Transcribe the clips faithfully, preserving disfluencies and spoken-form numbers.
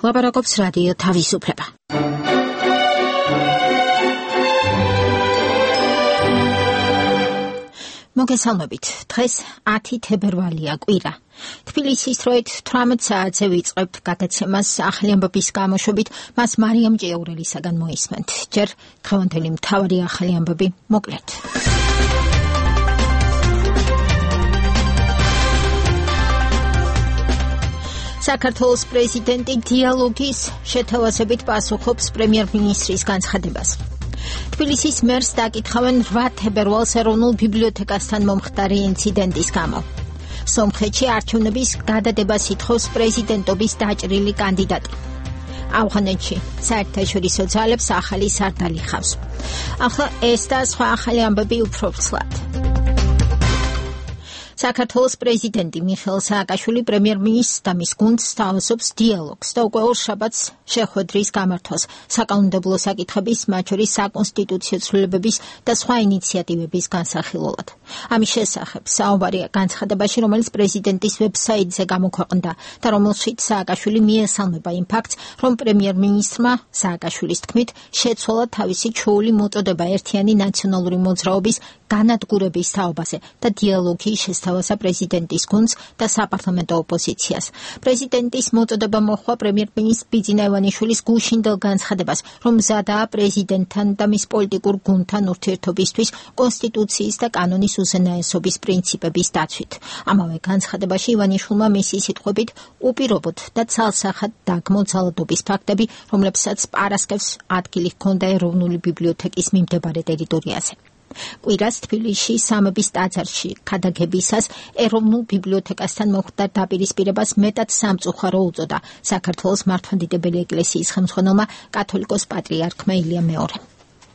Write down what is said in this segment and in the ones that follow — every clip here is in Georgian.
ლაპარაკობს რადიო თავისუფლება. მოგესალმებით. დღეს ათი თებერვალია, კვირა. თბილისის დროით თვრამეტ საათზე ვიწყებთ გადაცემას ახალი ამბების გამოშვებით, მას მარიამ ჭიაურელისაგან მოისმენთ. ჯერ დღევანდელი მთავარი ახალი ამბები მოკლედ. საქართველოს პრეზიდენტი დიალოგის შეთავაზებით პასუხობს პრემიერ-მინისტრის განცხადებას. თბილისის მერს დაკითხავენ რვა თებერვალს ეროვნულ ბიბლიოთეკასთან მომხდარი ინციდენტის გამო. სომხეთში არჩევნების გადადებას ითხოვს პრეზიდენტობის დაჭრილი კანდიდატი. ავღანეთში საერთაშორისო ძალებს ახალი სარდალი ხავს. ახლა ეს და სხვა ახალი ამბები უფრო ცლად. საქართველოს პრეზიდენტი მიხეილ სააკაშვილი პრემიერ-მინისტრს და მის გუნდს სთავაზობს დიალოგს და უკვე ორ შაბათს შეხვედრის გამართვას საკანონმდებლო საკითხების, მათ შორის საკონსტიტუციო ცვლილებების და სხვა ინიციატივების განსახილველად. ამის შესახებ საუბარია განცხადებაში, რომელიც პრეზიდენტის ვებსაიტზე გამოქვეყნდა და რომელშიც სააკაშვილი მიესალმება იმ ფაქტს, რომ პრემიერ-მინისტრმა სააკაშვილის თქმით შეცვალა თავისი ჩვეული მოწოდება ერთიანი ნაციონალური მოძრაობის განადგურების თაობაზე და დიალოგი შესთავაზა პრეზიდენტის გუნდს და საპარლამენტო ოპოზიციას. პრეზიდენტის მოწოდება მოჰყვა პრემიერ-მინისტრ ბიძინა ივანიშვილის გუშინდელ განცხადებას, რომ მზადაა პრეზიდენტთან და მის პოლიტიკურ გუნდთან ურთიერთობისთვის კონსტიტუციის და კანონის უზენაესობის პრინციპების დაცვით. ამავე განცხადებაში ივანიშვილმა მისი სიტყვებით უპირობოდ და ცალსახად დაგმო ძალადობის ფაქტები, რომლებსაც პარასკევს ადგილი ჰქონდა ეროვნული ბიბლიოთეკის მიმდებარე ტერიტორიაზე. კვირას თბილისში სამების ტაძარში ქადაგებისას ეროვნულ ბიბლიოთეკასთან მომხდარ დაპირისპირებას მეტად სამწუხარო უწოდა საქართველოს მართლმადიდებელი ეკლესიის ხელმძღვანელმა კათოლიკოს პატრიარქმა ილია მეორემ.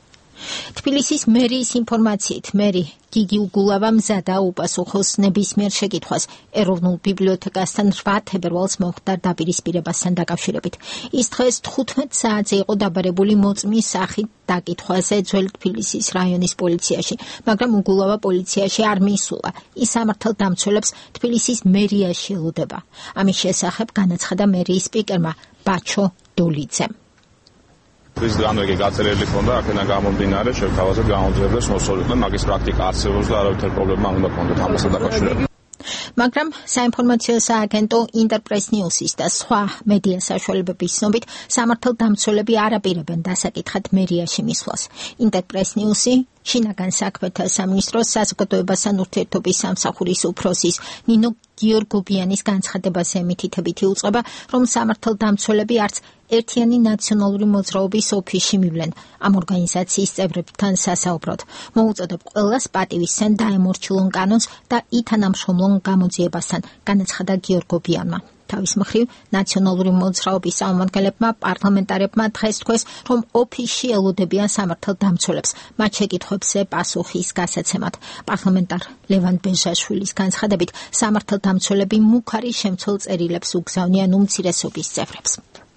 თბილისის მერიის ინფორმაციით მერი გიგი უგულავა მზადა უპასუხოს ნებისმიერ შეკითხვას ეროვნულ ბიბლიოთეკასთან რვა თებერვალს მომხდარ დაპირისპირებასთან დაკავშირებით. ის დღეს თხუთმეტ საათზე იყო დაბარებული მოწმის სახით დაკითხვაზე ძველი თბილისის რაიონის პოლიციაში, მაგრამ უგულავა პოლიციაში არ მიისულა. ის სამართალდამცველებს თბილისის მერიაში ელოდება. ამის შესახებ განაცხადა მერიის სპიკერმა ბაჩო დოლიძემ. This განვეგე გაწერილი ქონდა, აქედან გამომდინარე შევთავაზეთ გამოძიებას მოსულიყვნენ, მაგის პრაქტიკა არსებობს და არავითარ პრობლემა უნდა ქონდეთ ამასთან დაკავშირებით. მაგრამ საინფორმაციო სააგენტო ინტერპრეს ნიუსის და სხვა მედია საშუალებების ცნობით სამართალდამცველები არ აპირებენ დასაკითხად მერიაში მისვლას. ინტერპრეს ნიუსი შინაგან საქმეთა სამინისტროს საზოგადოებასთან ურთიერთობის სამსახურის უფროსის ნინო გიორგობიანის განცხადებაზე მითითებითი უწყება, რომ სამართალდამცველები არც ერთიანი ნაციონალური მოძრაობის ოფისში მივლენ ამ ორგანიზაციის წევრებთან სასაუბროდ. მოუწოდებ ყველას პატივისცემ დაემორჩილონ კანონს და ითანამშრომლონ გამოძიებასთან, განაცხადა გიორგობიანმა. თავის მხრივ ნაციონალური მოძრაობის წარმომადგენლებმა პარლამენტარებმა დღეს თქვეს, რომ ოფისში ელოდებიან სამართალდამცველებს მათ შეკითხვებზე პასუხის გასაცემად. პარლამენტარ ლევან ბეჟაშვილის განცხადებით სამართალდამცველები მუქარი შემცველ წერილებს უგზავნიან უმცირესობის წევრებს.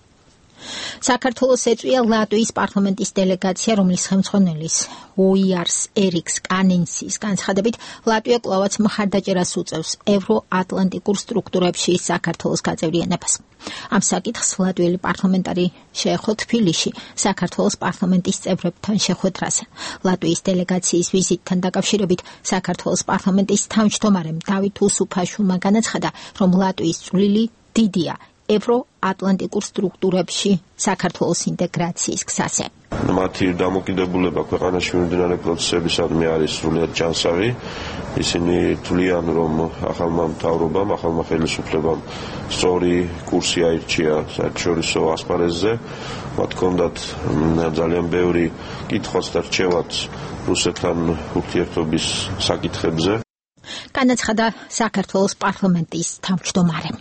საქართველოს ეწვია ლატვიის პარლამენტის დელეგაცია, რომლის ხელმძღვანელის ოიარს ერიქს კანინსის განცხადებით ლატვია კვლავაც მხარდაჭერას უწევს ევროატლანტიკურ სტრუქტურებში საქართველოს გაწევრიანებას. ამ საკითხს ლატვიელი პარლამენტარი შეეხო თბილისში საქართველოს პარლამენტის წევრებთან შეხვედრაზე. ლატვიის დელეგაციის ვიზიტთან დაკავშირებით საქართველოს პარლამენტის თავმჯდომარემ დავით უსუფაშვილმა განაცხადა, რომ ლატვიის წვლილი დიდია ევროატლანტიკურ სტრუქტურებში საქართველოს ინტეგრაციის გზაზე. მათი დამოკიდებულება ქვეყანაში მიმდინარე პროცესებისადმი არის სრულიად ჯანსაღი. ისინი თვლიან, რომ ახალმა მთავრობამ, ახალმა ხელისუფლებამ სწორი კურსი აირჩია საერთაშორისო ასპარეზზე. მათ ჰქონდათ ძალიან ბევრი კითხვაც და რჩევაც რუსეთთან ურთიერთობის საკითხებზე. განაცხადა საქართველოს პარლამენტის თავმჯდომარემ.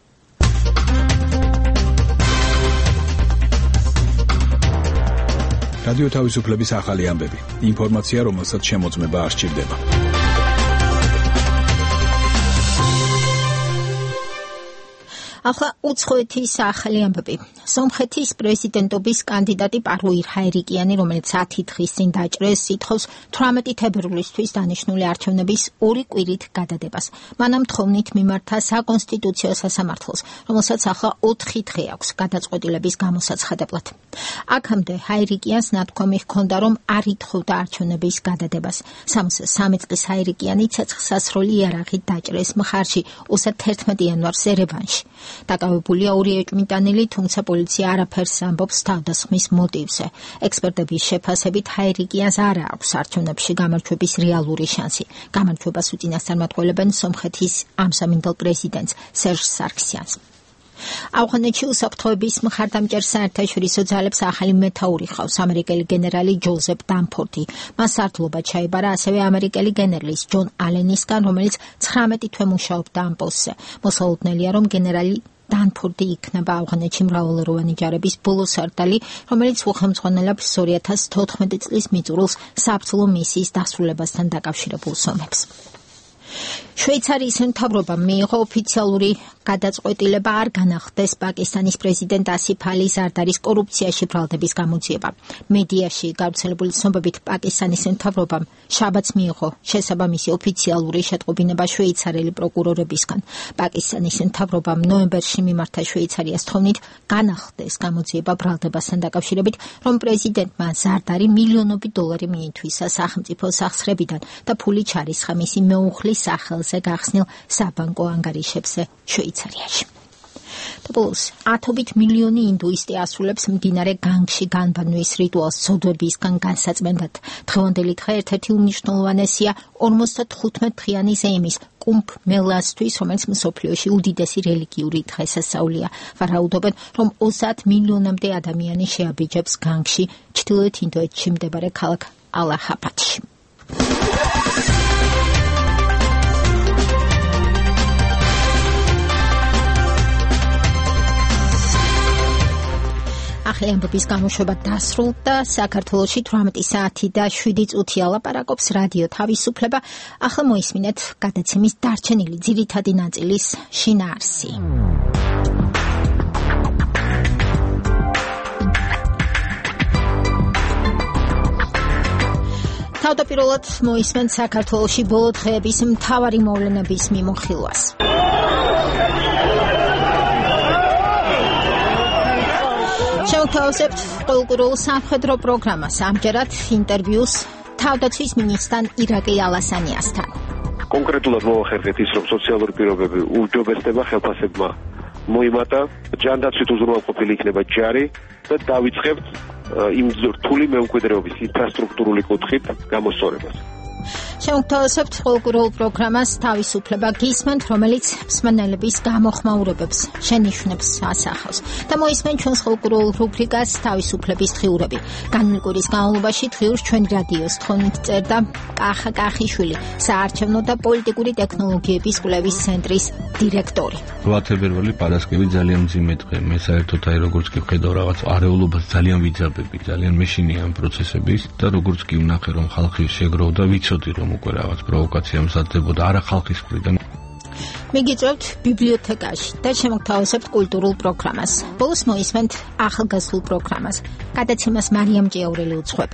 რადიო თავისუფლების ახალი ამბები. ინფორმაცია, რომელსაც შემოწმება არ სჭირდება. ახლა უცხოეთის ახალი ამბები. სომხეთის პრეზიდენტობის კანდიდატი პარუირ ჰაირიკიანი, რომელიც ათი დღის წინ დაჭრეს, ითხოვს თვრამეტი თებერვლისთვის დანიშნული არჩევნების ორი კვირით გადადებას. მანამ თხოვნით მიმართა საკონსტიტუციო სასამართლოს, რომელსაც ახლა ოთხი დღე აქვს გადაწყვეტილების გამოსაცხადებლად. აქამდე ჰაირიკიანს ნათქვამი ჰქონდა, რომ არ ითხოვდა არჩევნების გადადებას. სამოცდა სამი წლის ჰაირიკიანი ცეცხლსასროლი იარაღით დაჭრეს მხარში ოცდათერთმეტი იანვარს ერევანში. დაკავებულია ორი ეჭვმიტანილი, თუმცა პოლიცია არაფერს ამბობს თავდასხმის მოტივზე. ექსპერტების შეფასებით ჰაირიკიანს არ აქვს არჩევნებში გამარჯვების რეალური შანსი. გამარჯვებას უწინასწარმეტყველებენ სომხეთის ამსამინდელ პრეზიდენტს სერჟ სარქსიანს. ავღანეთში უსაფრთხოების მხარდამჭერ საერთაშორისო ძალებს ახალი მეთაური ხავს ამერიკელი გენერალი ჯოზეფ დანფორდი. მას სარდლობა ჩაებარა ასევე ამერიკელი გენერლის ჯონ ალენისგან, რომელიც ცხრამეტი თვე მუშაობდა ამ პოსტზე. მოსალოდნელია, რომ გენერალი დანფორდი იქნება ავღანეთში მრავალეროვანი ჯარების ბოლო სარდალი, რომელიც უხელმძღვანელობს ორი ათას თოთხმეტი წლის მიწურულს საბრძოლო მისიის დასრულებასთან დაკავშირებულ ომებს. შვეიცარიის მთავრობამ მიიღო ოფიციალური გადაწყვეტილება არ განახდეს პაკისტანის პრეზიდენტ ასიფ ალი ზარდარის კორუფციაში ბრალდების გამოძიება. მედიაში გავრცელებული ცნობებით პაკისტანის მთავრობამ შაბათს მიიღო შესაბამისი ოფიციალური შეტყობინება შვეიცარიელი პროკურორებისგან. პაკისტანის მთავრობამ ნოემბერში მიმართა შვეიცარიას თხოვნით განახდეს გამოძიება ბრალდებასთან დაკავშირებით, რომ პრეზიდენტმა ზარდარი მილიონობით დოლარი მიითვისა სახელმწიფო სახსრებიდან და ფული ჩარისხა მისი მეუღლის სახელზე გახსნილ საბანკო ანგარიშებზე შვეიცარიაში. ბოლოს ათობით მილიონი ინდუისტი ასრულებს მდინარე განგში განბანვის რიტუალს სოდვებისგან განსაწმენდად. დღევანდელი დღე ერთ-ერთი უმნიშვნელოვანესია ორმოცდათხუთმეტ დღიანი ზეიმის კუმბ მელასთვის, რომელიც მსოფლიოში უდიდესი რელიგიური დღესასწაულია. ვარაუდობენ, რომ ოცდაათ მილიონამდე ადამიანი შეაბიჯებს განგში, ჩრდილოეთ ინდოეთში მდებარე ქალაქ ალაჰაბადში. ახალი ამბების გამოშვება დასრულდა. საქართველოში თვრამეტი საათი და შვიდი წუთია ლაპარაკობს რადიო თავისუფლება. ახლა მოისმინეთ გადაცემის დარჩენილი ძირითადი ნაწილის შინაარსი. თავდაპირველად მოისმენთ საქართველოში ბოლო დღეების მთავარი მოვლენების მიმოხილვას. შევთავაზებთ ყოველკვირეულ სამხედრო პროგრამას, ამჯერად ინტერვიუს თავდაცვის მინისტრთან ირაკლი ალასანიასთან. კონკრეტულად მოვახერხეთ ის, რომ სოციალური პირობები უჯობესდება ხელფასებმა მოიმატა, ჯანდაცვით უზრუნველყოფილი იქნება ჯარი და დავიწყებთ იმ რთული მემკვიდრეობის ინფრასტრუქტურული კუთხით გამოსწორებას. შევთავაზებთ ყოველკვირეულ პროგრამას თავისუფლება გისმენთ, რომელიც მსმენელების გამოხმაურებებს, შენიშვნებს ასახავს. და მოისმენთ ჩვენს ყოველკვირეულ რუბრიკას თავისუფლების დღიურები. განვლილი კვირის განმავლობაში დღიურს ჩვენი რადიოს თხოვნით წერდა კახა კახიშვილი, საარჩევნო და პოლიტიკური ტექნოლოგიების კვლევის ცენტრის დირექტორი. რვა თებერვალი პარასკევი ძალიან მძიმე დღე. მე საერთოდ აი როგორც კი ვხედავ რაღაც არეულობას ძალიან ვიძაბები, ძალიან მეშინია ამ პროცესების და როგორც კი ვნახე რომ ხალხი შეგროვდა, ვიცოდი რომ უკვე რაღაც პროვოკაცია მზადდებოდა არა ხალხის მხრიდან. მიგიწევთ ბიბლიოთეკაში და შემოგთავაზებთ კულტურულ პროგრამას. ბოლოს მოისმენთ ახალგაზრდულ პროგრამას. გადაცემას მარიამ ჭიაურელი უძღვება.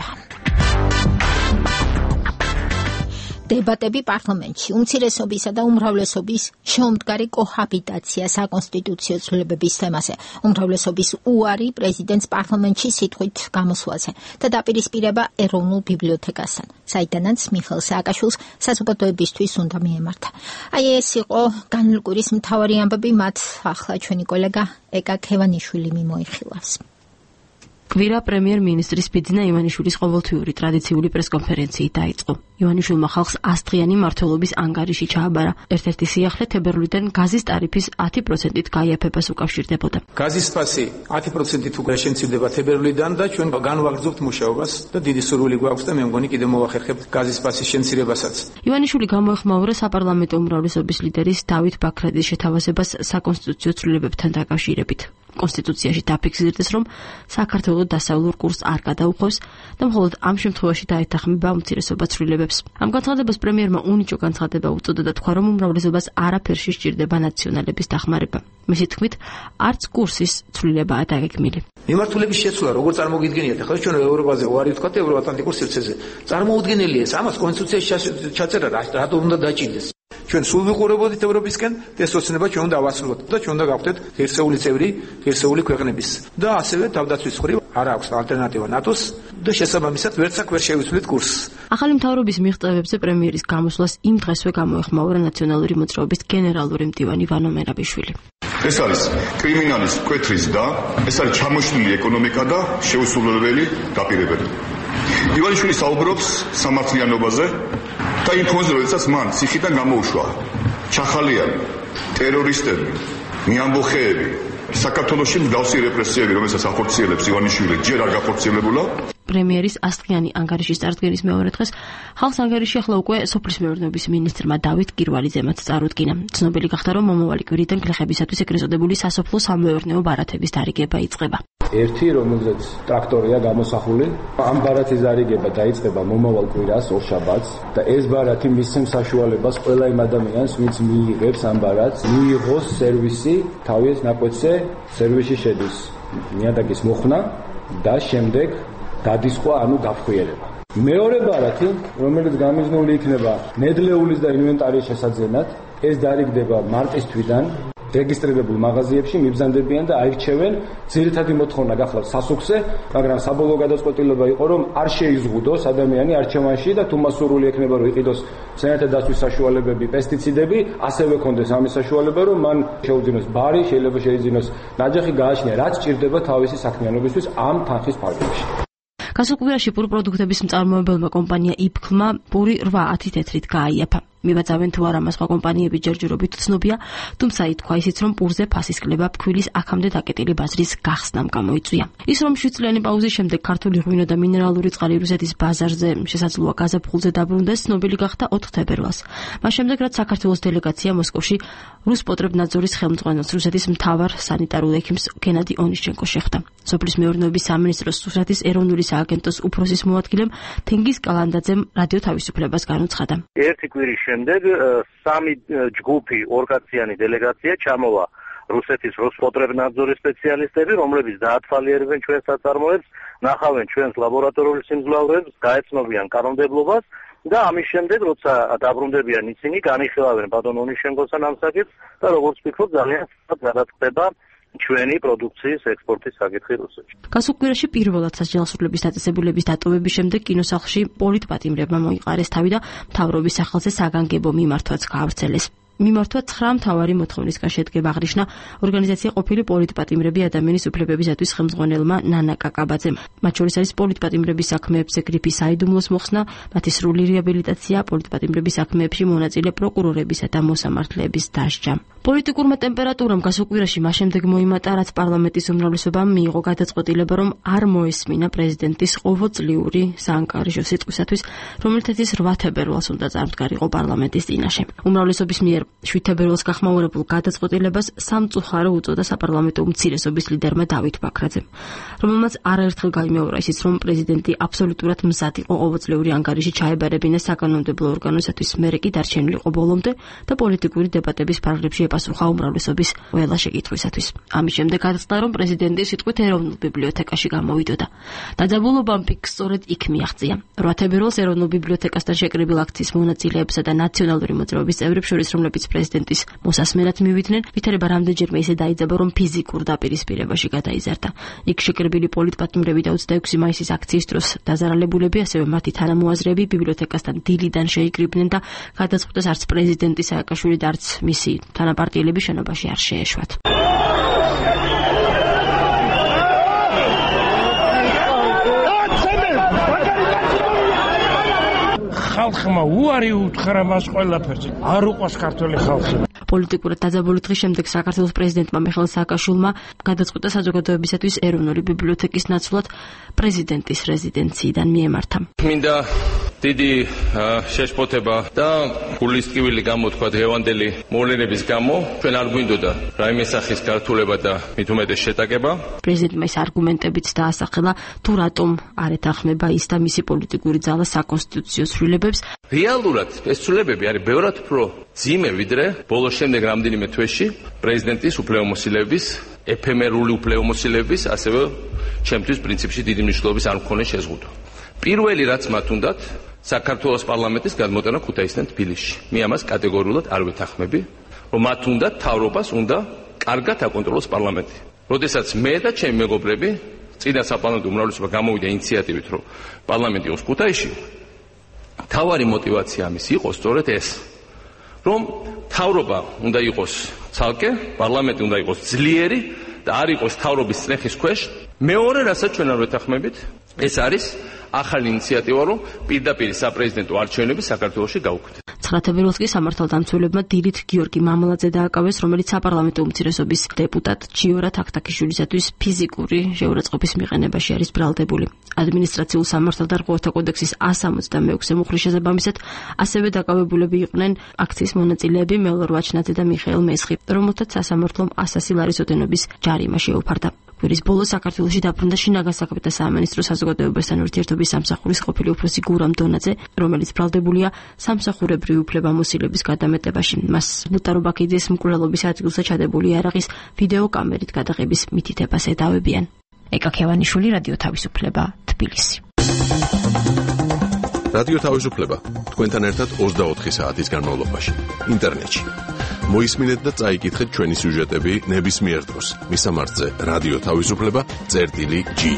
დებატები პარლამენტში, უმცირესობისა და უმრავლესობის შეუმდგარი კოჰაბიტაცია საკონსტიტუციო ცვლილებების თემაზე, უმრავლესობის უარი პრეზიდენტს პარლამენტში სიტყვით გამოსვლაზე და დაპირისპირება ეროვნულ ბიბლიოთეკასთან, საიდანაც მიხეილ სააკაშვილს საზოგადოებისთვის უნდა მიემართა. აი ეს იყო განვლილი კვირის მთავარი ამბები, მათ ახლა ჩვენი კოლეგა ეკა ქევანიშვილი მიმოიხილავს. კვირა პრემიერ-მინისტრის ბიძინა ივანიშვილის ყოველთვიური ტრადიციული პრესკონფერენციით დაიწყო. ივანიშვილმა ხალხს ასდღიანი მმართველობის ანგარიში ჩააბარა. ერთ-ერთი სიახლე თებერვლიდან გაზის ტარიფის ათი პროცენტით გაიაფებას უკავშირდებოდა. გაზის ფასი ათი პროცენტით უკვე შემცირდება თებერვლიდან და ჩვენ განვაგრძობთ მუშაობას და დიდი სურვილი გვაქვს და მე მგონი კიდევ მოვახერხებთ გაზის ფასის შემცირებასაც. ივანიშვილი გამოეხმაურა საპარლამენტო უმრავლესობის ლიდერის დავით ბაქრაძის შეთავაზებას საკონსტიტუციო ცვლილებებთან დაკავშირებით. კონსტიტუციაში დაფიქსირდეს, რომ საქართველოს დასავლურ კურსს არ გადაუხევს და მხოლოდ ამ შემთხვევაში დაეთანხმება უმცირესობა ცვლილებებს ცვლილებებს. ამ განცხადებას პრემიერმა უნიჭო განცხადება უწოდა და თქვა, რომ უმრავლესობას არაფერში სჭირდება ნაციონალების დახმარება. მისი თქმით, არც კურსის ცვლილებაა დაგეგმილი. მიმართულების შეცვლა როგორ წარმოგიდგენიათ? ახლა ჩვენ ევროპაზე ვარით ვთქვათ ევროატლანტიკურ სივრცეზე. წარმოუდგენელია ეს, ამას კონსტიტუციაში ჩაწერა რატომ უნდა დაჭირდეს. ჩვენ სულ ვიყურებოდით ევროპისკენ, ეს ოცნება ჩვენ უნდა ავასრულოთ და ჩვენ უნდა გავხდეთ ღირსეული წევრი ღირსეული ქვეყნების. და ასევე თავდაცვის მხრივ არ აქვს ალტერნატივა ნატოს და შესაბამისად ვერც აქ ვერ შევიცვლით კურსს. ახალი მთავრობის მიღწევებზე პრემიერის გამოსვლას იმ დღესვე გამოეხმაურა ნაციონალური მოძრაობის გენერალური მდივანი ვანო მერაბიშვილი. ეს არის კრიმინალის კვეთრის და ეს არის ჩამოშლილი ეკონომიკა და შეუსრულებელი დაპირებები. ივანიშვილი საუბრობს სამართლიანობაზე და იმ ფონზე, როდესაც მან ციხიდან გამოუშვა ჩახალიანი, ტერორისტები, მიამბოხეები, საქართველოში მსგავსი რეპრესიები, რომელსაც ახორციელებს ივანიშვილი, ჯერ არ გახორციელებულა. პრემიერის ასწლიანი ანგარიშის წარდგენის მეორე დღეს ხალხს ანგარიში ახლა უკვე სოფლის მეურნეობის მინისტრმა დავით კირვალიძემაც წარუდგინა. ცნობილი გახდა, რომ მომავალი კვირიდან გლეხებისათვის ეგრეთ წოდებული სასოფლო სამეურნეო ბარათების დარიგება იწყება. ერთი, რომელზეც ტრაქტორია გამოსახული, ამ ბარათის დარიგება დაიწყება მომავალ კვირას, ორშაბათს და ეს ბარათი მისცემს საშუალებას ყველა იმ ადამიანს, ვინც მიიღებს ამ ბარათს, მიიღოს სერვისი, თავის ნაკვეთზე სერვისი შედის ნიადაგის მოხსნა და შემდეგ დადისყვა, ანუ გაფხვიერება. მეორე ბარათი, რომელიც გამიზნული იქნება ნედლეულის და ინვენტარის შესაძენად, ეს დარიგდება მარტის თვიდან რეგისტრირებულ მაღაზიებში მიბრძანდებიან და აირჩევენ. ძირითადი მოთხოვნა გახლავთ სასუქზე, მაგრამ საბოლოო გადაწყვეტილება იყო, რომ არ შეიზღუდოს ადამიანი არჩევანში და თუ მასურული ექნება, რომ იყიდოს სენათა დაცვის საშუალებები, პესტიციდები, ასევე კონდეს ამის საშუალება, რომ მან შეუძინოს ბარი, შეიძლება შეიძინოს ნაჯახი, გააჩნია რაც ჭირდება თავისი საქმიანობისთვის ამ თანხის ფარგლებში. გასულ კვირაში პურ პროდუქტების მწარმოებელმა კომპანია იფქმა პური რვა ათი თეთრით გააიაფა. მიბაძავენ თუ არა მას სხვა კომპანიები ჯერჯერობით ცნობია, თუმცა ითქვა ისიც, რომ პურზე ფასის კლება ფქვილის აქამდე დაკეტილი ბაზრის გახსნამ გამოიწვია. ის რომ შვიდწლიანი პაუზის შემდეგ ქართული ღვინო და მინერალური წყალი რუსეთის ბაზარზე შესაძლოა გაზაფხულზე დაბრუნდეს, ცნობილი გახდა ოთხ თებერვალს. მას შემდეგ, რაც საქართველოს დელეგაცია მოსკოვში რუსპოტრებნაძორის ხელმძღვანელს რუსეთის მთავარ სანიტარულ ექიმს გენადი ონიშჩენკოს შეხვდა. სოფლის მეურნეობის სამინისტროს რუსეთის ეროვნული სააგენტოს უფროსის მოადგილემ თენგიზ კალანდაძემ რადიო თავისუფლებას განუცხადა. ერთი კვირის შემდეგ სამი ჯგუფი ორკაციანი დელეგაცია ჩამოვა რუსეთის როსპოტრებნაძორის სპეციალისტები, რომლებიც დაათვალიერებენ ჩვენს საწარმოებს, ნახავენ ჩვენს ლაბორატორიულ სიმძლავრეებს, გაეცნობიან კანონმდებლობას და ამის შემდეგ, როცა დაბრუნდებიან ისინი, განიხილავენ ბატონ ონიშჩენკოსთან ამ საკითხს და როგორც ვფიქრობ, ძალიან სწრაფად გადაწყდება ჩვენი პროდუქციის ექსპორტის საკითხი რუსეთში. გასულ კვირაში პირველად სასჯელსრულების დაწესებულების დატოვების შემდეგ კინოსახლში პოლიტპატიმრებმა მოიყარეს თავი და მთავრობის სახელზე საგანგებო მიმართვაც გაავრცელეს. მიმართვა ცხრა მთავარი მოთხოვნისგან შედგება, აღნიშნა ორგანიზაცია ყოფილი პოლიტპატიმრები ადამიანის უფლებებისათვის ხელმძღვანელმა ნანა კაკაბაძემ. მათ შორის არის პოლიტპატიმრების საქმეებზე გრიფის საიდუმლოს მოხსნა, მათი სრული რეაბილიტაცია, პოლიტპატიმრების საქმეებში მონაწილე პროკურორებისა და მოსამართლეების დასჯა. პოლიტიკურმა ტემპერატურამ გასულ კვირაში მას შემდეგ მოიმატა, რაც პარლამენტის უმრავლესობამ მიიღო გადაწყვეტილება, რომ არ მოესმინა პრეზიდენტის ყოველწლიური საანგარიშო სიტყვისათვის, რომელთაც ის რვა თებერვალს უნდა წარმდგარიყო პარლამენტის წინაშე. უმრავლესობის მიერ შვიდ თებერვალს გახმაურებულ გადაწყვეტილებას სამწუხარო უწოდა საპარლამენტო უმცირესობის ლიდერმა დავით ბაქრაძემ, რომელმაც არაერთხელ გაიმეორა ისიც, რომ პრეზიდენტი აბსოლუტურად მზად იყო ყოველწლიური ანგარიში ჩაებარებინა საკანონმდებლო ორგანოსათვის, მერე კი დარჩენილიყო ბოლომდე და პოლიტიკური დებატების ფარგლებში epasუხა უმრავლესობის ყველა შეკითხვისათვის. ამის შემდეგ გადაწყდა, რომ პრეზიდენტი სიტყვით ეროვნულ ბიბლიოთეკაში გამოვიდოდა. დაძაბულობამ ფიქს სწორედ იქ მიაღწია. რვა თებერვალს ეროვნულ ბიბლიოთეკასთან შეკრებილ აქციის მონაწილეებსა და ნაციონალური მოძრაობის წევრებს შორის, რომლებიც პრეზიდენტის მოსასმენად მივიდნენ, ვითარება რამდენჯერმე ისე დაიძაბა, რომ ფიზიკურ დაპირისპირებაში გადაიზარდა. იქ შეკრებილი პოლიტპატიმრები და ოცდაექვსი მაისის აქციის დროს დაზარალებულები, ასევე მათი თანამოაზრეები ბიბლიოთეკასთან დილიდან შეიკრიბნენ და გადაწყვიტეს არც პრეზიდენტი სააკაშვილი და არც მისი თანაპარტიელები შენობაში არ შეეშვათ. ხალხმა უარი უთხრა მას ყველაფერზე. არ უყვას ქართველი ხალხი. პოლიტიკურად დაძაბული დღის შემდეგ საქართველოს პრეზიდენტმა მიხეილ სააკაშვილმა გადაწყვიტა საზოგადოებისათვის ეროვნული ბიბლიოთეკის ნაცვლად პრეზიდენტის რეზიდენციიდან მიემართა. მინდა დიდი შეშფოთება და გულისწყივილი გამოთქვა დღევანდელი მოვლენების გამო. ჩვენ არ გვინდოდა რაიმე სახის გართულება და მით უმეტეს შეტაკება. პრეზიდენტმა ის არგუმენტებიც დაასახელა, თუ რატომ არ ეთანხმება ის და მისი პოლიტიკური ძალა საკონსტიტუციო ცვლილებებს რეალურად ეს ცვლილებები არის ბევრად უფრო ძიმე, ვიდრე ბოლოს შემდეგ რამდენიმე თვეში პრეზიდენტის უფლებამოსილების, ეფემერული უფლებამოსილების, ასევე ჩემთვის პრინციპში დიდი მნიშვნელობის არ მქონეს შეზღუდვა. პირველი რაც მათ უნდათ, საქართველოს პარლამენტის გადმოტანა ქუთაისიდან თბილისში. მე ამას კატეგორიულად არ ვეთანხმები, რომ მათ უნდა თავრობას უნდა კარგად აკონტროლოს პარლამენტი. როდესაც მე და ჩემი მეგობრები წინა საპარლამენტო უმრავლესობა გამოვიდა ინიციატივით, რომ პარლამენტი იყოს ქუთაისში, თავარი мотивация ამის იყო სწორედ ეს, რომ თავრობა უნდა იყოს ცალკე, პარლამენტი უნდა იყოს ძლიერი და არ იყოს თავრობის წნეხის ქვეშ. მეორე, რასაც ჩვენ არ ვეთანხმებით, ეს არის ახალი ინიციატივა, რომ პირდაპირ საპრეზიდენტო არჩევნები საქართველოში გაუქმდეს. ცხრა თებერვალს კი სამართალდამცველებმა დილით გიორგი მამალაძე დააკავეს, რომელიც საპარლამენტო უმცირესობის დეპუტატ ჯიორა თაქთაქიშვილისათვის ფიზიკური შეურაცხყოფის მიყენებაში არის ბრალდებული. ადმინისტრაციულ სამართალ და რღვევათა კოდექსის one sixty-six მუხლის შესაბამისად ასევე დაკავებულები იყვნენ აქციის მონაწილეები მელორ ვაჩნაძე და მიხეილ მესხი, რომელთაც სასამართლომ ასასი ლარის ოდენობის ჯარიმა შეუფარდა. კვირის ბოლოს საქართველოში დაბრუნდა შინაგან საქმეთა სამინისტრო საზოგადოებასთან ურთიერთობის სამსახურის ყოფილი უფროსი გურამ დონაძე, რომელიც ბრალდებულია სამსახურებრივი უფლებამოსილების გადამეტებაში. მას ლუტარო-ბაქიძის მკვლელობის ადგილზე ჩადებული იარაღის ვიდეო კამერით გადაღების მითითებას ედავებიან. ეკა ქევანიშვილი, რადიო თავისუფლება, თბილისი. რადიო თავისუფლება თქვენთან ერთად ოცდაოთხი საათის განმავლობაში ინტერნეტში. მოისმინეთ და წაიკითხეთ ჩვენი სიუჟეტები ნებისმიერ დროს. მისამართზე რადიო თავისუფლება წერტილი ჯი.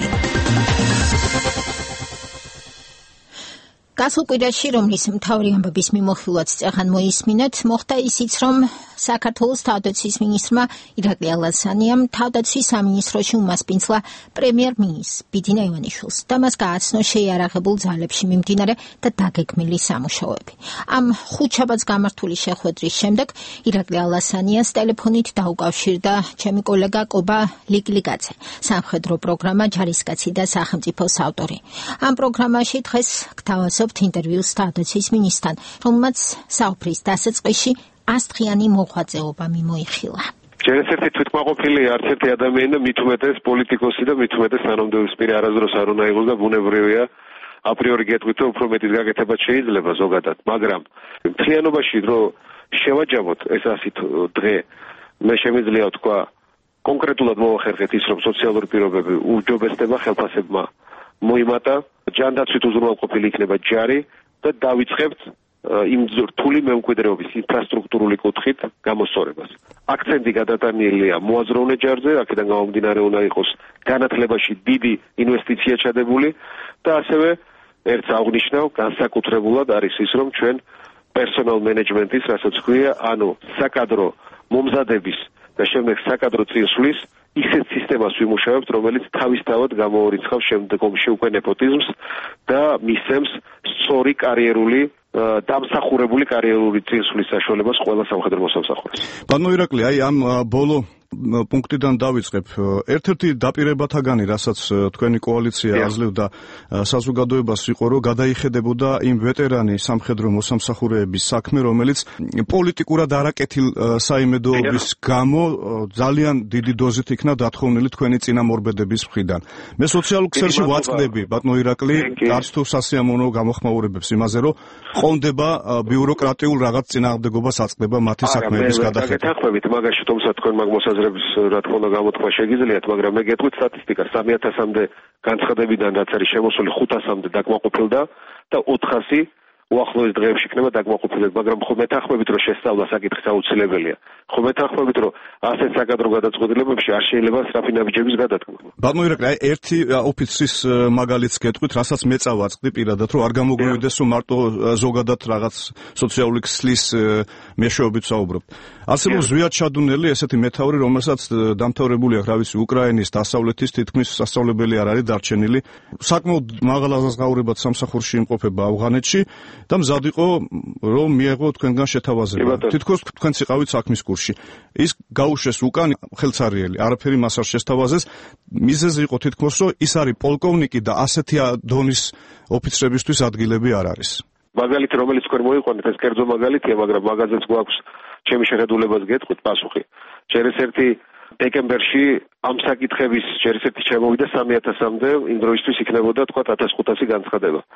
გასულ კვირაში, რომლის მთავარი ამბების მიმოხილვაც წეღან მოისმინეთ, მოხდა ისიც, რომ საქართველოს თავდაცვის მინისტრმა ირაკლი ალასანიამ თავდაცვის სამინისტროში უმასპინძლა პრემიერ-მინისტრს ბიძინა ივანიშვილს და მას გააცნო შეიარაღებულ ძალებში მიმდინარე და დაგეგმილი სამუშაოები. ამ ხუთშაბათს გამართული შეხვედრის შემდეგ ირაკლი ალასანიას ტელეფონით დაუკავშირდა ჩემი კოლეგა კობა ლიგლიგაძე, სამხედრო პროგრამა ჯარისკაცი და სახელმწიფოს ავტორი. ამ პროგრამაში დღეს გთავაზობთ ინტერვიუს თავდაცვის მინისტრთან, რომელმაც საუბრის დასაწყისში ასწლიანი მოღვაწეობა მიმოიხილა. ჯერესერთი თვითმაყოფილი არც ერთი ადამიანი და მით უმეტეს პოლიტიკოსი და მით უმეტეს თანამდებობისპირი არასდროს არ უნდა იყოს და ბუნებრივია აპრიორი გეტყვით, რომ უფრო მეტის გაკეთებაც შეიძლება ზოგადად, მაგრამ მთლიანობაში რომ შევაჯამოთ ეს ასით დღე, მე შემიძლია ვთქვა კონკრეტულად მოვახერხეთ ის, რომ სოციალური პირობები უჯობესდება ხელფასებმა მოიმატა, ჯანდაცვით უზრუნველყოფილი იქნება ჯარი და დავიწყებთ იმ რთული მემკვიდრეობის ინფრასტრუქტურული კუთხით გამოსწორებას. აქცენტი გადატანილია მოაზროვნე ჯარზე, აქედან გამომდინარე უნდა იყოს განათლებაში დიდი ინვესტიცია ჩადებული და ასევე ერთს აღნიშნავ, განსაკუთრებულად არის ის, რომ ჩვენ პერსონალ მენეჯმენტის, რასაც ქვია, ანუ საკადრო მომზადების და შემდეგ საკადრო წინსვლის ისეთ სისტემას ვიმუშავებთ, რომელიც თავისთავად გამოურიცხავს შემდგომში უკვე ნეპოტიზმს და მისცემს სწორი კარიერული დამსახურებული კარიერული წინსვლის საშუალებას ყველა სამხედრო მოსამსახურეს. ბატონო ირაკლი, აი ამ ბოლო პუნქტიდან დავიწყებ. ერთ-ერთი დაპირებათაგანი, რასაც თქვენი კოალიცია აძლევდა საზოგადოებას, იყო, რომ გადაიხედებოდა იმ ვეტერანი სამხედრო მოსამსახურეების საქმე, რომელიც პოლიტიკურად არაკეთილ საიმედოობის გამო ძალიან დიდი დოზით იქნა დათხოვნილი თქვენი წინამორბედების მხრიდან. მე სოციალურ ქსელში ვაწყდები, ბატონო ირაკლი, არც თუ სასიამოვნო გამოხმაურებებს იმაზე, რომ ყონდება ბიუროკრატიულ რაღაც წინააღმდეგობას აწყდება მათი საქმეების გადახედვა. გეთანხმებით მაგაში, თუმცა თქვენ მაგ მოსაზრების რა თქმა უნდა გამოთქვა შეგიძლიათ, მაგრამ მე გეტყვით სტატისტიკას სამი ათასამდე განცხადებიდან რაც არის შემოსული ხუთასამდე დაკმაყოფილდა და ოთხასი უახლოეს დღეებში იქნება დაკმაყოფილება, მაგრამ ხო მეთანხმებით, რომ შესწავლა საკითხის აუცილებელია. ხო მეთანხმებით, რომ ასეთ საკადრო გადაწყვეტილებებში არ შეიძლება სწრაფი ნაბიჯების გადადგმა. ბატონო ირაკლი, აი ერთი ოფიცრის მაგალითს გეტყვით, რასაც მე წავაწყდი პირადად, რომ არ გამოგვივიდეს, რომ მარტო ზოგადად რაღაც სოციალური ქსლის მეშვეობით საუბრობ. არსებობს ზვიად ჩადუნელი ესეთი მეთაური, რომელსაც დამთავრებული აქვს, რა ვიცი, უკრაინის დასავლეთის თითქმის სასწავლებელი არ არის დარჩენილი. საკმაოდ მაღალ აზღაურებად სამსახურში იმყოფება ავღანეთში და მზად იყო, რომ მიეღო თქვენგან შეთავაზება. თითქოს თქვენც იყავით საქმის კურსში. ის გაუშვეს უკან ხელცარიელი, არაფერი მას არ შესთავაზეს. მიზეზი იყო თითქოს, რომ ის არის პოლკოვნიკი და ასეთი დონის ოფიცრებისთვის ადგილები არ არის. მაგალითი, რომელიც თქვენ მოიყვანეთ, ეს კერძო მაგალითია, მაგრამ მაგაზეც გვაქვს ჩემი შეხედულებას გეტყვით პასუხი. ჯერესერთი დეკემბერში ამ საკითხების ჯერესერთი შემოვიდა სამი ათასამდე, იმ დროისთვის იქნებოდა თქვა ათას ხუთასი განცხადება.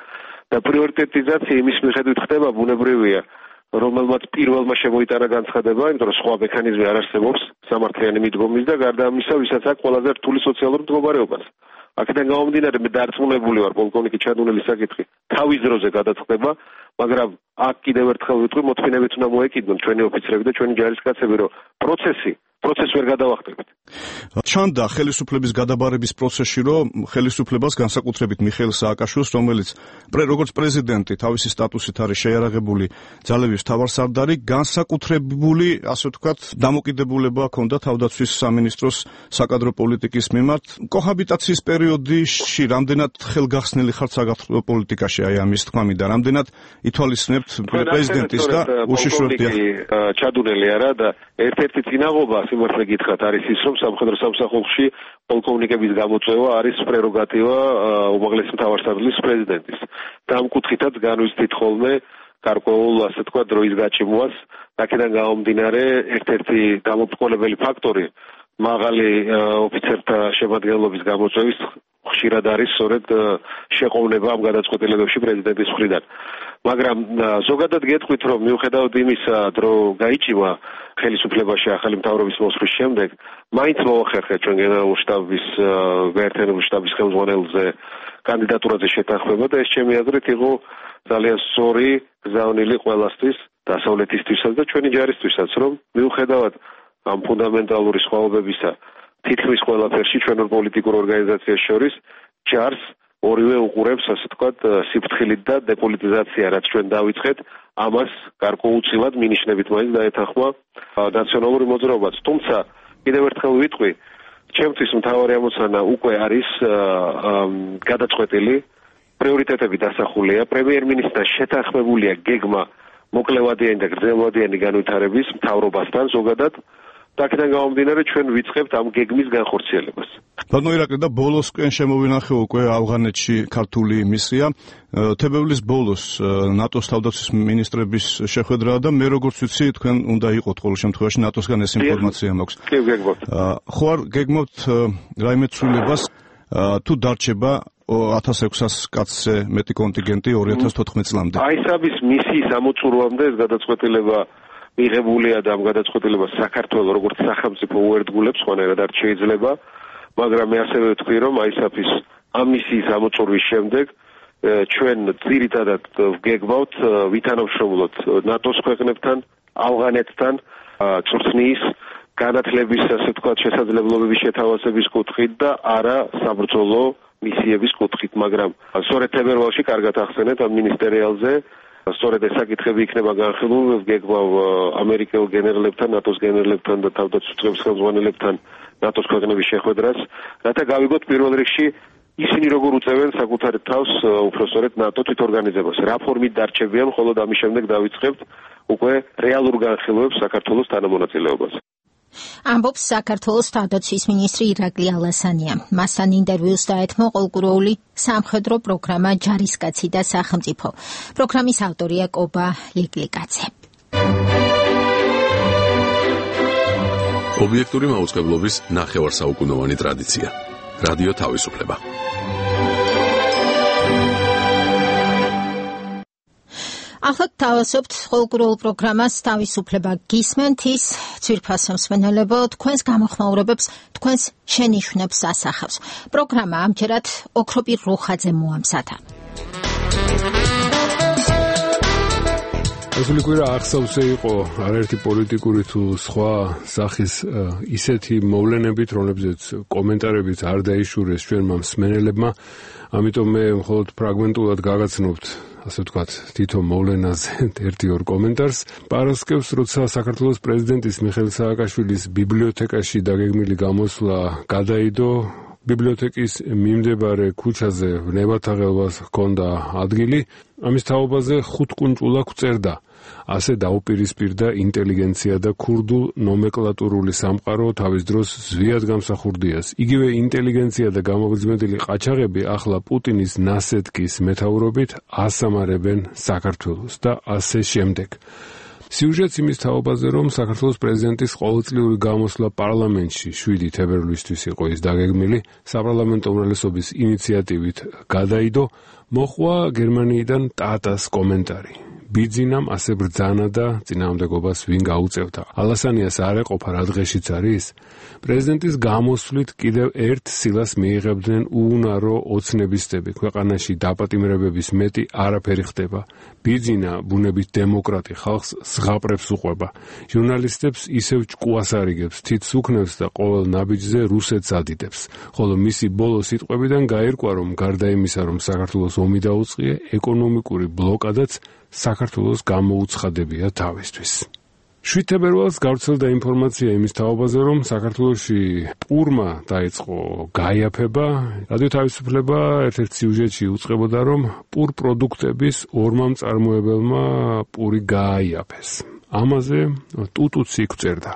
და პრიორიტეტიზაცია იმის მიხედვით ხდება ბუნებრივია, რომელმაც პირველმა შემოიტანა განცხადება, იმიტომ რომ სხვა მექანიზმი არ არსებობს სამართლიანი მიდგომის და გარდა ამისა, ვისაც აქვს ყველაზე რთული სოციალური მდგომარეობას. აქედან გამომდინარე, მე დარწმუნებული ვარ, პოლკოვნიკი ჩადუნელის საკითხი თავის დროზე გადაწყდება, მაგრამ აქ კიდევ ერთხელ ვიტყვი, მოთმინებით უნდა მოეკიდონ ჩვენი ოფიცრები და ჩვენი ჯარისკაცები, რომ პროცესი პროცესს ვერ გადავახტებით. ჩანდა ხელისუფლების გადაბარების პროცესში, რომ ხელისუფლებას განსაკუთრებით მიხეილ სააკაშვილს, რომელიც როგორც პრეზიდენტი თავისი სტატუსით არის შეიარაღებული ძალების მთავარსარდალი, განსაკუთრებული, ასე ვთქვათ, დამოკიდებულება ჰქონდა თავდაცვის სამინისტროს საკადრო პოლიტიკის მიმართ. კოჰაბიტაციის პერიოდში რამდენად ხელგახსნილი ხართ საკადრო პოლიტიკაში, აი ამის თქმამი და რამდენად ითვალისწინებთ პრეზიდენტის და უშიშროებთ ჩადუნელი არა და ერთ-ერთი წინაღობა სიმართლე გითხრათ არის ის, რომ სამხედრო სამსახურში პოლკოვნიკების გამოწვევა არის პრეროგატივა უმაღლესი მთავარსარდლის პრეზიდენტის. და ამ კუთხითაც განვიცდით ხოლმე გარკვეულ, ასე თქვა, დროის გაჩიმვას, აქედან გამომდინარე ერთ-ერთი დამოუკიდებელი ფაქტორი მაღალი ოფიცერთა შემადგენლობის გამოწვევის ხშირად არის სწორედ შეყოვნება ამ გადაწყვეტილებებში პრეზიდენტის მხრიდან. მაგრამ ზოგადად გეტყვით, რომ მიუხედავად იმისა, რომ გაიჭიმა ხელისუფლებაში ახალი მთავრობის მოსვლის შემდეგ, მაინც მოახერხეთ ჩვენ გენერალურ შტაბის გაერთიანებული შტაბის ხელმძღვანელზე კანდიდატურაზე შეთანხმება და ეს ჩემი აზრით იყო ძალიან სწორი გზავნილი ყველასთვის, დასავლეთისთვისაც და ჩვენი ჯარისთვისაც, რომ მიუხედავად ამ ფუნდამენტალური სხვაობებისა, თითქმის ყველაფერში ჩვენ პოლიტიკურ ორგანიზაციას შორის ჯარს ორივე უყურებს, ასე ვთქვათ, სიფრთხილით და დეპოლიტიზაცია, რაც ჩვენ დავიწყეთ, ამას გარკვეულწილად მინიშნებით მაინც დაეთანხმა ნაციონალური მოძრაობაც. თუმცა კიდევ ერთხელ ვიტყვი, ჩემთვის მთავარი ამოცანა უკვე არის გადაწყვეტილი, პრიორიტეტები დასახულია, პრემიერ-მინისტრთან შეთანხმებულია გეგმა მოკლევადიანი და გრძელვადიანი განვითარების მთავრობასთან ზოგადად. და აქედან გამომდინარე ჩვენ ვიწყებთ ამ გეგმის განხორციელებას. ბატონო ირაკლი, და ბოლოსკენ შემოვინახე უკვე ავღანეთში ქართული მისია. თებერვლის ბოლოს ნატოს თავდაცვის მინისტრების შეხვედრაა და მე როგორც ვიცი, თქვენ უნდა იყოთ ყოველ შემთხვევაში ნატოსგან ეს ინფორმაცია მაქვს. კი, გეგმობთ. ხო არ გეგმობთ რაიმე ცვლილებას თუ დარჩება ათას ექვსას კაცზე მეტი კონტინგენტი ორი ათას თოთხმეტ წლამდე? აი საბის მისიის ამოწურვამდე ეს გადაწყვეტილება მიღებულია და ამ გადაწყვეტილებას საქართველოს როგორც სახელმწიფო უერთგულებს, ხანერად არ შეიძლება, მაგრამ მე ასევე ვთქვი, რომ აისაფის ამ მისიის ამოწურვის შემდეგ ჩვენ ძირითადად ვგეგმავთ ვითანამშრომლოთ ნატოს ქვეყნებთან, ავღანეთთან, წვრთნის განათლების, ასე ვთქვათ, შესაძლებლობების შეთავაზების კუთხით და არა საბრძოლო მისიების კუთხით, მაგრამ სწორედ თებერვალში კარგად ახსენეთ ამ მინისტერიალზე სწორედ ეს საკითხები იქნება განხილული, ვგეგმავ ამერიკელ გენერლებთან, ნატოს გენერლებთან და თავდაცვის წევრ ხელმძღვანელებთან ნატოს ქვეყნების შეხვედრას, რათა გავიგოთ პირველ რიგში ისინი როგორ უწევენ საკუთარ თავს უფრო სწორედ ნატო თვითორგანიზებას. რა ფორმით დარჩებიან, ხოლო ამის შემდეგ დავიწყებთ უკვე რეალურ განხილვებს საქართველოს თანამონაწილეობას. ამბობს საქართველოს თავდაცვის მინისტრი ირაკლი ალასანია. მასთან ინტერვიუს დაეთმო ყოლგუროული სამხედრო პროგრამა ჯარისკაცი და სახელმწიფო. პროგრამის ავტორია კობა ლიკლიკაძე. ობიექტური მაუწყებლობის ნახევარსაუკუნოვანი ტრადიცია. რადიო თავისუფლება. ახლა თავისუფლ ყოლგუროულ პროგრამას თავისუფლება გისმენთ ის ძვირფასო მსმენელებო, თქვენს გამოხმაურებებს, თქვენს შენიშვნებს ასახავს. პროგრამა ამჯერად ოქროპირ რუხაძე მოამზადა. ასული კვირა ახსოვსე იყო არაერთი პოლიტიკური თუ სხვა სახის ისეთი მოვლენებით, რომლებზეც კომენტარებით არ დაიშურეს ჩვენმა მსმენელებმა, ამიტომ მე მხოლოდ ფრაგმენტულად გაგაცნობთ ასე ვთქვათ, თითო მოვლენაზე ერთი-ორ კომენტარს. პარასკევს, როცა საქართველოს პრეზიდენტის მიხეილ სააკაშვილის ბიბლიოთეკაში დაგეგმილი გამოსვლა გადაიდო, ბიბლიოთეკის მიმდებარე ქუჩაზე ნებათაღელვას ჰქონდა ადგილი, ამის თაობაზე ხუთკუნჭულა გვწერდა. ასე დაუპირისპირდა ინტელიგენცია და ქურდულ ნომენკლატურული სამყარო თავის დროს ზვიად გამსახურდიას. იგივე ინტელიგენცია და გამოგრძმედილი ყაჩაღები ახლა პუტინის ნასეტკის მეთაურობით ასამარებენ საქართველოს და ასე შემდეგ. სიუჟეტს იმის თაობაზე, რომ საქართველოს პრეზიდენტის ყოველწლიური გამოსვლა პარლამენტში შვიდი თებერვლისთვის იყო ის დაგეგმილი, საპარლამენტო უმრავლესობის ინიციატივით გადაიდო, მოხვა გერმანიიდან ტატას კომენტარი. ბიძინამ ასე ბრძანა და წინააღმდეგობას ვინ გაუწევდა. ალასანიას არ ეყოფა რა დღეშიც არის? პრეზიდენტის გამოსვლით კიდევ ერთ სილას მიიღებდნენ უუნარო ოცნებისტები. ქვეყანაში დაპატიმრებების მეტი არაფერი ხდება. ბიძინა ბუნებით დემოკრატი ხალხს ზღაპრებს უყვება. ჟურნალისტებს ისევ ჭკუას არიგებს, თითს უქნევს და ყოველ ნაბიჯზე რუსეთს ადიდებს. ხოლო მისი ბოლო სიტყვებიდან გაირკვა, რომ გარდა იმისა, რომ საქართველოს ომი დაუწყია, ეკონომიკური ბლოკადაც საქართველოს გამოუცხადებია თავისთვის. შვიდ თებერვალს გავრცელდა ინფორმაცია იმის თაობაზე, რომ საქართველოში პურმა დაიწყო გაიაფება. რადიო თავისუფლება ერთ-ერთ სიუჟეტში უწყებოდა, რომ პურ პროდუქტების ორმა მწარმოებელმა პური გააიაფეს. ამაზე ტუტუცი გვწერდა.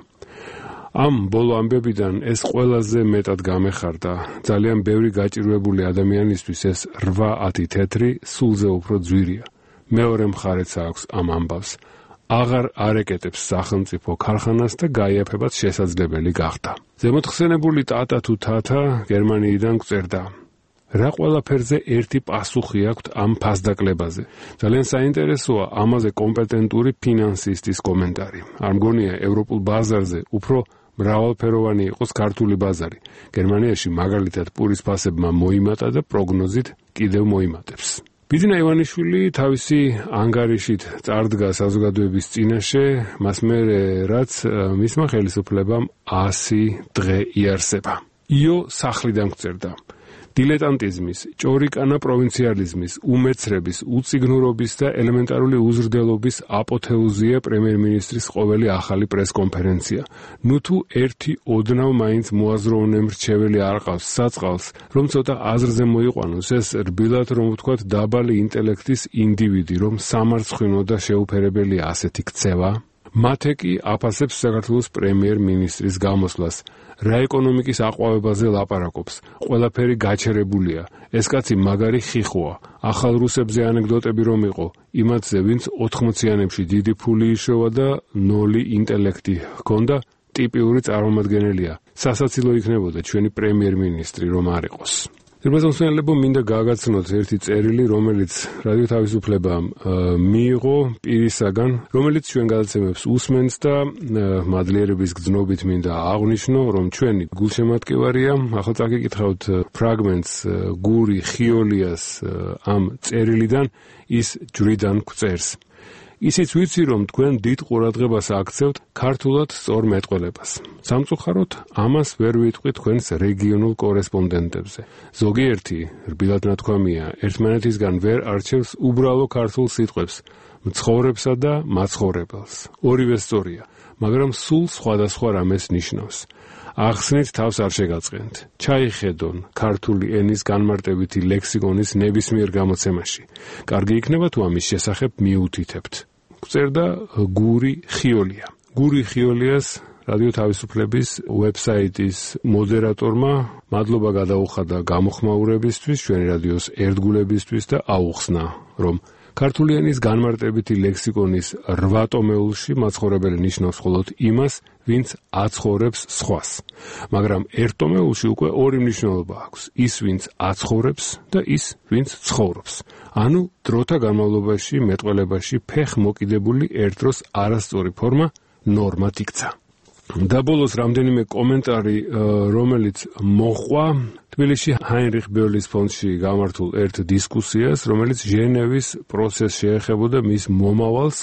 ამ ბოლო ამბებიდან ეს ყველაზე მეტად გამეხარდა. ძალიან ბევრი გაჭირვებული ადამიანისთვის ეს რვა ათი თეთრი სულზე უფრო ძვირია. მეორე მხარეც აქვს ამ ამბავს. აღარ არეკეტებს სახელმწიფო ქარხანას და გაიაფებაც შესაძლებელი გახდა. ზემოთხსენებული ტატა თუ თათა გერმანიიდან გვწერდა. რა ყველაფერზე ერთი პასუხი აქვთ ამ ფასდაკლებაზე. ძალიან საინტერესოა ამაზე კომპეტენტური ფინანსისტის კომენტარი. არ მგონია ევროპულ ბაზარზე უფრო მრავალფეროვანი იყოს ქართული ბაზარი. გერმანიაში მაგალითად პურის ფასებმა მოიმატა და პროგნოზით კიდევ მოიმატებს. ბიძინა ივანიშვილი თავისი ანგარიშით წარდგა საზოგადოების წინაშე, მას მერე რაც მისმა ხელისუფლებამ ასი დღე იარსება. იო სახლიდან გვწერდა. დილეტანტიზმის, ჭორიკანა პროვინციალიზმის, უმეცრების, უციგნურობის და ელემენტარული უზრდელობის აპოთეოზია პრემიერ-მინისტრის ყოველი ახალი პრესკონფერენცია. ნუ თუ ერთი ოდნავ მაინც მოაზროვნე მრჩეველი არ ყავს საწყალს, რომ ცოტა აზრზე მოიყვანოს ეს რბილად რომ ვთქვათ დაბალი ინტელექტის ინდივიდი, რომ სამარცხვინო და შეუფერებელია ასეთი ქცევა. მათე კი აფასებს საქართველოს პრემიერ-მინისტრის გამოსვლას. რა ეკონომიკის აყვავებაზე ლაპარაკობს. ყველაფერი გაჩერებულია. ეს კაცი მაგარი ხიხოა. ახალ რუსებზე ანეკდოტები რომ იყო, იმათზე ვინც ოთხმოციანებში დიდი ფული იშოვა და ნოლი ინტელექტი ჰქონდა, ტიპიური წარმომადგენელია. სასაცილო იქნებოდა ჩვენი პრემიერ-მინისტრი რომ არ იყოს. ზრბაზამსვენელებო, მინდა გააგაცნოთ ერთი წერილი, რომელიც რადიო თავისუფლებამ მიიღო პირისაგან, რომელიც ჩვენ გადაცემებს უსმენს და მადლიერების გრძნობით მინდა აღვნიშნო, რომ ჩვენი გულშემატკივარია. ახლა წაგიკითხავთ ფრაგმენტს გური ხიოლიას ამ წერილიდან, ის ჯვრიდან გვწერს. ისიც ვიცი, რომ თქვენ დიდ ყურადღებას აქცევთ ქართულად სწორ მეტყველებას. სამწუხაროდ, ამას ვერ ვიტყვი თქვენს რეგიონულ კორესპონდენტებზე. ზოგიერთი, რბილად ნათქვამია, ერთმანეთისგან ვერ არჩევს უბრალო ქართულ სიტყვებს, მცხოვრებსა და მაცხოვრებელს. ორივე სწორია, მაგრამ სულ სხვადასხვა რამეს ნიშნავს. ახსნით თავს არ შეგაწყენთ. ჩაიხედონ ქართული ენის განმარტებითი ლექსიკონის ნებისმიერ გამოცემაში. კარგი იქნება თუ ამის შესახებ მიუთითებთ. გვწერდა გური ხიოლია. გური ხიოლიას რადიო თავისუფლების ვებსაიტის მოდერატორმა მადლობა გადაუხადა გამოხმაურებისთვის, ჩვენი რადიოს ერთგულებისთვის და აუხსნა, რომ ქართული ენის განმარტებითი ლექსიკონის რვა ტომეულში მაცხოვრებელი ნიშნავს მხოლოდ იმას, ვინც აცხოვრებს სხვას. მაგრამ ერთ ტომეულში უკვე ორი მნიშვნელობა აქვს, ის ვინც აცხოვრებს და ის ვინც ცხოვრობს. ანუ დროთა განმავლობაში მეტყველებაში ფეხ მოკიდებული ერთდროს არასწორი ფორმა ნორმად იქცა. და ბოლოს რამდენიმე კომენტარი, რომელიც მოყვა თბილისში ჰაინრიხ ბერლის ფონდში გამართულ ერთ დისკუსიას, რომელიც ჟენევის პროცესს შეეხებოდა მის მომავალს.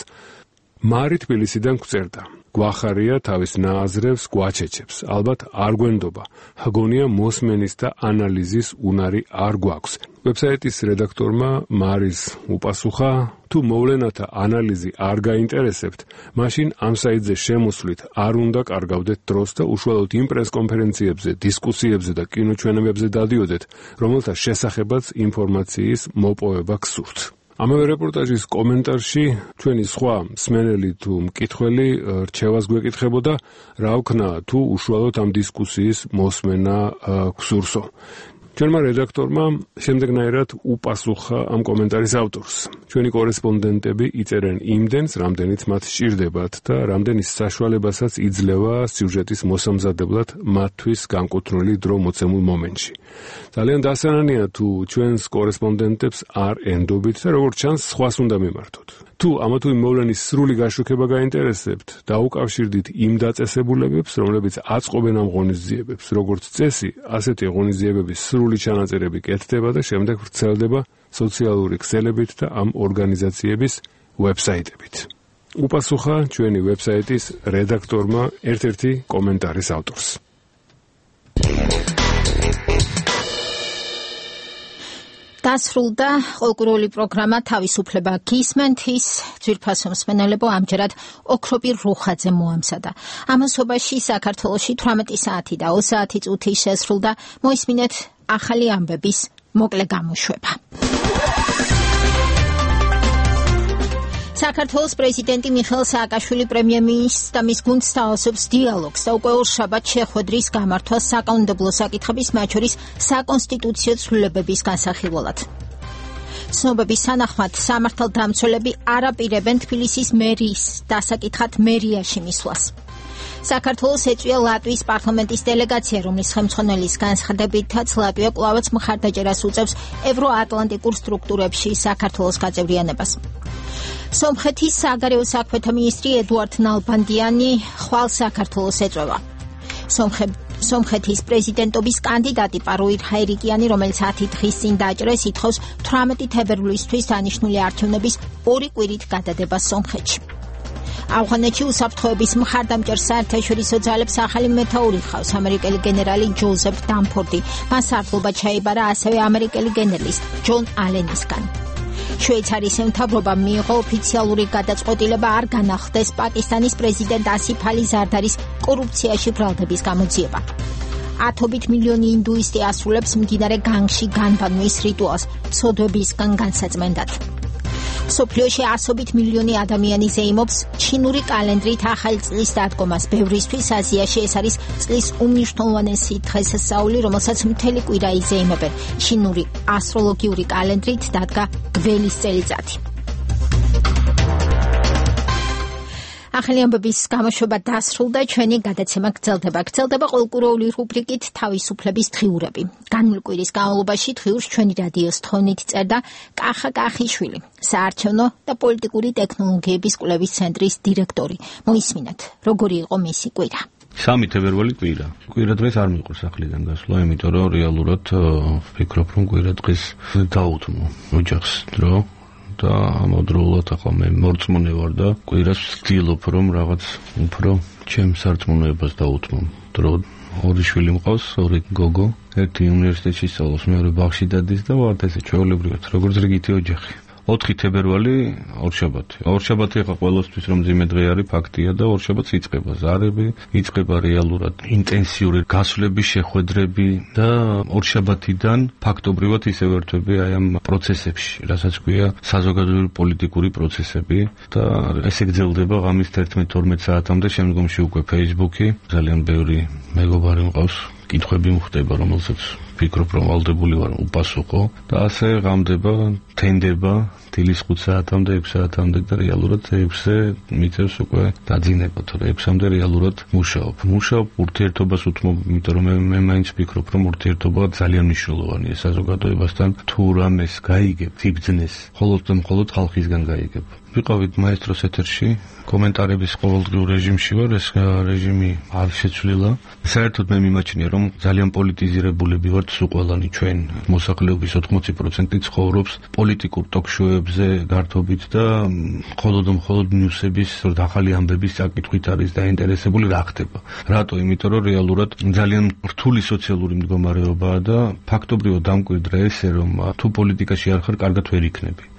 მარი თბილისიდან გვწერდა. გვახარია თავის ნააზრევს გვაჩეჩებს. ალბათ არ გვენდობა. ჰგონია მოსმენის და ანალიზის უნარი არ გვაქვს. ვებსაიტის რედაქტორმა მარის უპასუხა, თუ მოვლენათა ანალიზი არ გაინტერესებთ, მაშინ ამ საიტზე შემოსვლით არ უნდა კარგავდეთ დროს და უშუალოდ იმ პრესკონფერენციებზე, დისკუსიებზე და კინოჩვენებებზე დადიოდეთ, რომელთა შესახებაც ინფორმაციის მოპოვება გსურთ. ამავე რეპორტაჟის კომენტარში ჩვენი სხვა მსმენელი თუ მკითხველი რჩევას გვეკითხებოდა, რა ვქნა თუ უშუალოდ ამ დისკუსიის მოსმენა გსურსო. ჩვენმა რედაქტორმა შემდეგნაირად უპასუხა ამ კომენტარის ავტორს. ჩვენი კორესპონდენტები იწერენ იმდენს, რამდენიც მათ სჭირდებათ და რამდენის საშუალებასაც იძლევა სიუჟეტის მოსამზადებლად მათთვის განკუთვნილი დრო მოცემულ მომენტში. ძალიან დასანანია თუ ჩვენს კორესპონდენტებს არ ენდობით და როგორც ჩანს, სხვას უნდა მიმართოთ. თუ ამა თუ იმ მოვლენის სრული გაშუქება გაინტერესებთ, დაუკავშირდით იმ დაწესებულებებს, რომლებიც აწყობენ ამ ღონისძიებებს. როგორც წესი, ასეთი ღონისძიებების სრული ჩანაწერები კეთდება და შემდეგ ვრცელდება სოციალური ქსელებით და ამ ორგანიზაციების ვებსაიტებით. უპასუხა ჩვენი ვებსაიტის რედაქტორმა ერთ-ერთი კომენტარის ავტორს. დასრულდა ყოლკურული პროგრამა თავისუფლება გისმენთ ის ძვირფასო მსმენელებო ამჯერად ოქროპირ რუხაძე მოამზადა. ამასობაში საქართველოში თვრამეტი საათი და ოცდაათი წუთი შესრულდა. მოისმინეთ ახალი ამბების მოკლე გამოშვება. საქართველოს პრეზიდენტი მიხეილ სააკაშვილი პრემიერ-მინისტრს და მის გუნდს თავაზობს დიალოგს და უკვე ორშაბათს შეხვედრის გამართვას საკანონმდებლო საკითხების, მათ შორის საკონსტიტუციო ცვლილებების განსახილველად. ცნობების თანახმად სამართალდამცველები არ აპირებენ თბილისის მერის დასაკითხად მერიაში მისვლას. საქართველოს ეწვია ლატვიის პარლამენტის დელეგაცია, რომლის ხელმძღვანელის განცხადებითაც ლატვია კვლავაც მხარდაჭერას უწევს ევროატლანტიკურ სტრუქტურებში საქართველოს გაწევრიანებას. სომხეთის საგარეო საქმეთა მინისტრი ედუარდ ნალბანდიანი ხვალ საქართველოს ეწვევა. სომხეთის პრეზიდენტობის კანდიდატი პარუირ ჰაირიკიანი, რომელიც ათი დღის წინ დაჭრეს, ითხოვს თვრამეტი თებერვლისთვის დანიშნული არჩევნების ორი კვირით გადადებას სომხეთში. ავღანეთში უსაფრთხოების მხარდამჭერ საერთაშორისო ძალებს ახალი მეთაური ჰყავს ამერიკელი გენერალი ჯოზეფ დამფორდი. მან სარდლობა ჩაიბარა ასევე ამერიკელი გენერლის ჯონ ალენისგან. შვეიცარიის მთავრობამ მიიღო ოფიციალური გადაწყვეტილება არ განახლდეს პაკისტანის პრეზიდენტ ასიფ ალი ზარდარის კორუფციაში ბრალდების გამოძიება. ათობით მილიონი ინდუისტი ასრულებს მდინარე განგში განბანვის რიტუალს ცოდვებისგან განსაწმენდად. სოფლიოში ასობით მილიონი ადამიანი ზეიმობს ჩინური კალენდრით ახალი წლის დადგომას. ბევრისთვის აზიაში ეს არის წლის უმნიშვნელოვანესი დღესასწაული, რომელსაც მთელი კვირა იზეიმებენ. ჩინური ასტროლოგიური კალენდრით დადგა გველის წელიწადი. ახალი ამბების გამოშვება დასრულდა, ჩვენი გადაცემა გრძელდება. გრძელდება ყოლკუროული რუბრიკით თავისუფლების დღიურები. განვლ კვირის განმავლობაში დღიურს ჩვენი რადიოს თხოვნით წერდა კახა კახიშვილი, საარჩევნო და პოლიტიკური ტექნოლოგიების კვლევის ცენტრის დირექტორი. მოისმინეთ, როგორი იყო მისი კვირა. სამი თებერვალი კვირა. კვირა დღეს არ მიყვარს ახლიდან გასვლა, იმიტომ რომ რეალურად ვფიქრობ, რომ კვირა დღეს დაუთმო ოჯახს დრო. და ამავდროულად ახლა მე მორწმუნე ვარ და კვირას ვცდილობ რომ რაღაც უფრო ჩემს სარწმუნოებას დაუთმო. დრო ორი შვილი მყავს, ორი გოგო, ერთი უნივერსიტეტში სწავლობს, მეორე ბაღში დადის და ვართ ესე ჩვეულებრივად, როგორც რიგითი ოჯახი. ოთხი თებერვალი ორშაბათი. ორშაბათი ახლა ყველასთვის რომ ძიმე დღე არის ფაქტია და ორშაბათს იწყება ზარები, იწყება რეალურად ინტენსიური გასვლების შეხვედრები და ორშაბათიდან ფაქტობრივად ისე ვერთვები აი ამ პროცესებში, რასაც ქვია საზოგადოებრივი პოლიტიკური პროცესები და ესე გრძელდება ღამის თერთმეტ თორმეტ საათამდე, შემდგომში უკვე Facebook-ი, ძალიან ბევრი მეგობარი მყავს, კითხვები მხდება, რომელსაც ვფიქრობ, რომ ვალდებული ვარ უპასუხო და ასე ღამდება, თენდება დილის ხუთ საათამდე, ექვს საათამდე და რეალურად ექვსზე მიწევს უკვე დაძინება, თორე ექვსამდე რეალურად მუშაობ. მუშაობ, ურთიერთობას უთმობ, იმიტომ რომ მე, მე მაინც ვფიქრობ, რომ ურთიერთობა ძალიან მნიშვნელოვანია საზოგადოებასთან. თუ რამეს გაიგებ, იბძნეს, მხოლოდ და მხოლოდ ხალხისგან გაიგებ. ვიყავით მაესტროს ეთერში, კომენტარების ყოველდღიურ რეჟიმში ვარ, ეს რეჟიმი არ შეცვლილა. საერთოდ მე მიმაჩნია, რომ ძალიან პოლიტიზირებულები ვართ სულ ყველანი ჩვენ. მოსახლეობის ოთხმოცი პროცენტი ცხოვრობს პოლიტიკურ ტოქ-შოუებზე გართობით და მხოლოდ და მხოლოდ ნიუსების, ახალი ამბების საკითხით არის დაინტერესებული რა ხდება. რატო? იმიტომ რომ რეალურად ძალიან რთული სოციალური მდგომარეობაა და ფაქტობრივად დამკვიდრა ესე, რომ თუ პოლიტიკაში არ ხარ, კარგად ვერ იქნები.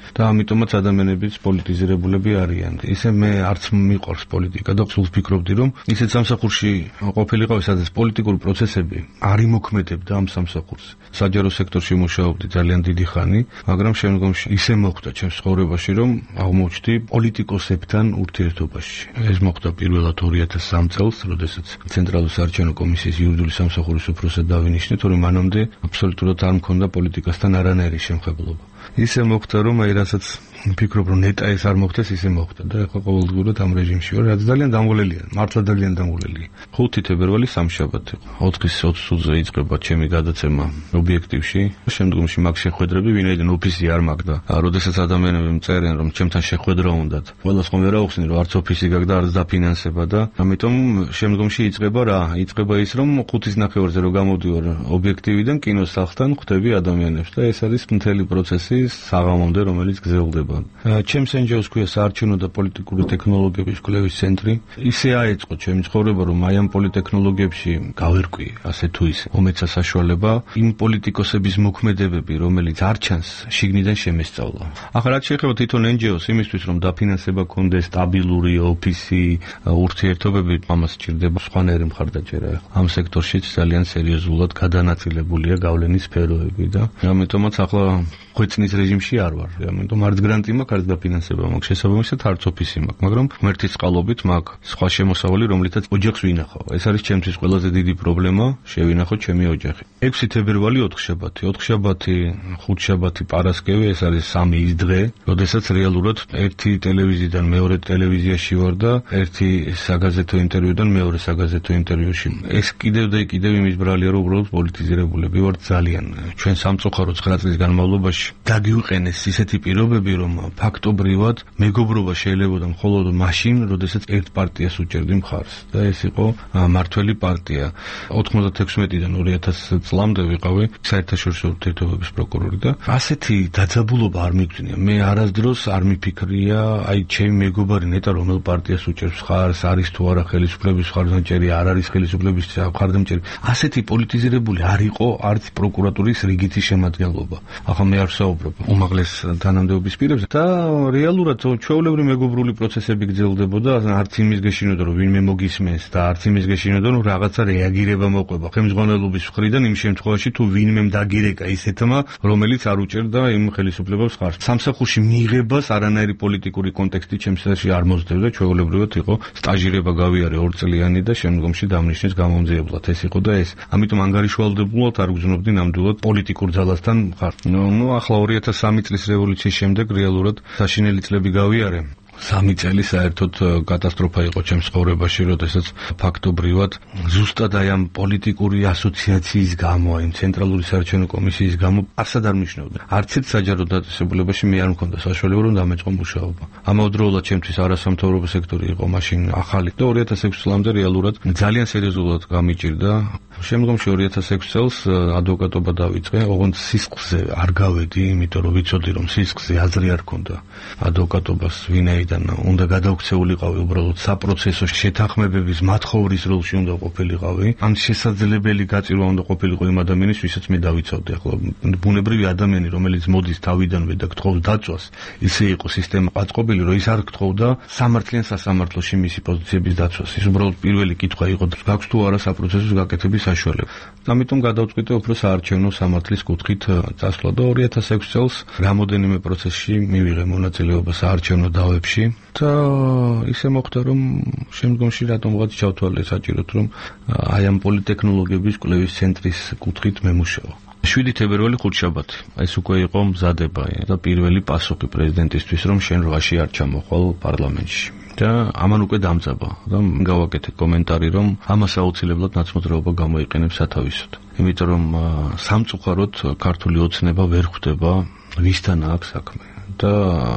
და ამიტომაც ადამიანებიც პოლიტიზირებულები არიან. ისე მე არც მიყვარს პოლიტიკა და სულ ვფიქრობდი, რომ ისეთ სამსახურში ყოფილიყავი, სადაც პოლიტიკური პროცესები არ იმოქმედებდა ამ სამსახურს. საჯარო სექტორში მუშაობდი ძალიან დიდი ხანი, მაგრამ შემდგომში ისე მოხდა ჩემს ცხოვრებაში, რომ აღმოჩნდი პოლიტიკოსებთან ურთიერთობაში. ეს მოხდა პირველად ორი ათას სამი წელს, როდესაც ცენტრალური საარჩევნო კომისიის იურიდიული სამსახურის უფროსად დავინიშნეთ, თორემ მანამდე აბსოლუტურად არ მქონდა პოლიტიკასთან არანაირი შემხებლობა. ისე მოხდა, რომ აი რასაც ვფიქრობ, რომ ნეტა ეს არ მოხდეს, ისე მოხდა და ეხლა ყოველდღურად ამ რეჟიმში ვარ, რაც ძალიან დამღოლელია, მართლა ძალიან დამღოლელია. ხუთი თებერვალი სამშაბათი იყო. ოთხის ოცდაოთხ წუთზე იწყება ჩემი გადაცემა ობიექტივში. შემდგომში მაგ შეხვედრები ვინაიდან ოფისი არ მაგდა. როდესაც ადამიანები მწერენ, რომ ჩემთან შეხვედრა უნდათ. ყველას ხომ ვერ აუხსნი, რომ არც ოფისი გაგდა, არც დაფინანსება და ამიტომ შემდგომში იწყება რა? იწყება ის, რომ ხუთის ნახევარზე რო გამოდივარ ობიექტივიდან კინოს სახლთან ხვდები ადამიანებს და ეს არის მთელი პროცესი საღამომდე, რომელიც გრძელდება. ჩემს ენჯიოს ქვია საარჩევნო და პოლიტიკური ტექნოლოგიების კვლევის ცენტრი. ისე აეწყო ჩემი ცხოვრება, რომ აი ამ პოლიტექნოლოგიებში გავერკვი, ასე თუ ისე. მომეცა საშუალება იმ პოლიტიკოსების მოქმედებები, რომელიც არ ჩანს, შიგნიდან შემესწავლა. ახლა რაც შეეხება თვითონ ენჯიოს, იმისთვის რომ დაფინანსება კონდეს, სტაბილური ოფისი, ურთიერთობები, ამას სჭირდება სხვანაირი მხარდაჭერა. ამ სექტორშიც ძალიან სერიოზულად გადანაწილებულია გავლენის სფეროები და ამიტომაც ახლა ხვეწნის რეჟიმში არ ვარ. ამიტომ არც გრანტი მაქვს, არც დაფინანსება მაქვს, შესაბამისად არც ოფისი მაქვს, მაგრამ ღმერთის წყალობით მაქვს სხვა შემოსავალი, რომლითაც ოჯახს ვინახავ. ეს არის ჩემთვის ყველაზე დიდი პრობლემა, შევინახო ჩემი ოჯახი. ექვსი თებერვალი ოთხშაბათი, ოთხშაბათი, ხუთშაბათი, პარასკევი, ეს არის სამი ის დღე, როდესაც რეალურად ერთი ტელევიზიიდან მეორე ტელევიზიაში ვარ და ერთი საგაზეთო ინტერვიუდან მეორე საგაზეთო ინტერვიუში. ეს კიდევ და კიდევ იმის ბრალია, რომ უბრალოდ პოლიტიზირებულები ვართ ძალიან. ჩვენ სამწუხარო ცხრა წლის განმავლობაში დაგივყენეს ისეთი პირობები, რომ ფაქტობრივად მეგობრობა შეიძლებოდა მხოლოდ მაშინ, როდესაც ერთ პარტიას უჭერდი მხარს და ეს იყო მართველი პარტია. ოთხმოცდათექვსმეტიდან ორი ათას წლამდე ვიყავი საერთაშორისო ურთიერთობების პროკურორი და ასეთი დაძაბულობა არ მიგწნია. მე არასდროს არ მიფიქრია, აი ჩემი მეგობარი ნეტა რომელ პარტიას უჭერს მხარს, არის თუ არა ხელისუფლების მხარდამჭერი, არ არის ხელისუფლების მხარდამჭერი. ასეთი პოლიტიზირებული არ იყო არც პროკურატურის რიგითი შემადგენლობა. ახლა მე არ ვსაუბრობ უმაღლეს თანამდებობის პირებზე და რეალურად ჩვეულებრივი მეგობრული პროცესები გრძელდებოდა, არც იმის გეშინოდა, რომ ვინმე მოგისმენს და არც იმის გეშინოდა, რომ რაღაცა რეაგირება მოყვება ხელმძღვანელობის მხრიდან იმ შემთხვევაში, თუ ვინმემ დაგირეკა ისეთმა, რომელიც არ უჭერდა იმ ხელისუფლებას მხარს. სამსახურში მიიღებას არანაირი პოლიტიკური კონტექსტი ჩემსაში არ მოსდევდა, ჩვეულებრივად იყო სტაჟირება გავიარე ორწლიანი და შემდგომში დამნიშნეს გამომძიებლად. ეს იყო და ეს. ამიტომ ანგარიშვალდებულად არ გძნობდი ნამდვილად პოლიტიკურ ძალასთან მხარს. ნუ ახლა ორი ათას სამი წლის რევოლუციის შემდეგ რეალურად საშინელი წლები გავიარე. სამი წელი საერთოდ კატასტროფა იყო ჩემს ცხოვრებაში, როდესაც ფაქტობრივად ზუსტად აი ამ პოლიტიკური ასოციაციის გამო, იმ ცენტრალური საარჩევნო კომისიის გამო არსად არ მნიშვნელობდა. არც ერთ საჯარო დაწესებულებაში მე არ მქონდა საშუალება, რომ დამეწყო მუშაობა. ამავდროულად ჩემთვის არასამთავრობო სექტორი იყო მაშინ ახალი და ორი ათას ექვსი წლამდე რეალურად ძალიან სერიოზულად გამიჭირდა. შემდგომში ორი ათას ექვსი წელს ადვოკატობა დავიწყე, ოღონდ სისხლზე არ გავედი, იმიტომ რომ ვიცოდი, რომ სისხლზე აზრი არ ქონდა ადვოკატობას ვინაიდან უნდა გადავქცეულიყავი უბრალოდ საპროცესო შეთანხმებების მათხოვრის როლში უნდა ყოფილიყავი. ამ შესაძლებელი გაწირვა უნდა ყოფილიყო იმ ადამიანის, ვისაც მე დავიცავდი. ახლა ბუნებრივი ადამიანი, რომელიც მოდის თავიდანვე და გთხოვს დაწვას, ისე იყო სისტემა გაწყობილი, რომ ის არ გთხოვდა სამართლიან სასამართლოში მისი პოზიციების დაცვას. ის უბრალოდ პირველი კითხვა იყო, გაქვს თუ არა საპროცესო გაკეთების საშუალება. ამიტომ გადავწყვიტე უფრო საარჩევნო სამართლის კუთხით წასვლა და ორი ათას ექვსი წელს რამოდენიმე პროცესში მივიღე მონაწილეობა საარჩევნო დავებში და ისე მოხდა, რომ შემდგომში რატომღაც ჩავთვალე საჭიროდ, რომ აი ამ პოლიტექნოლოგიების კვლევის ცენტრის კუთხით მემუშაო. შვიდი თებერვალი ხუთშაბათი. ეს უკვე იყო მზადება და პირველი პასუხი პრეზიდენტისთვის, რომ შენ რვაში არ ჩამოხვალ პარლამენტში. და ამან უკვე დამძაბა და გავაკეთე კომენტარი, რომ ამას აუცილებლად ნაცნობრეობა გამოიყენებს სათავისოდ. იმიტომ რომ სამწუხაროდ ქართული ოცნება ვერ ხვდება ვისთან აქვს საქმე და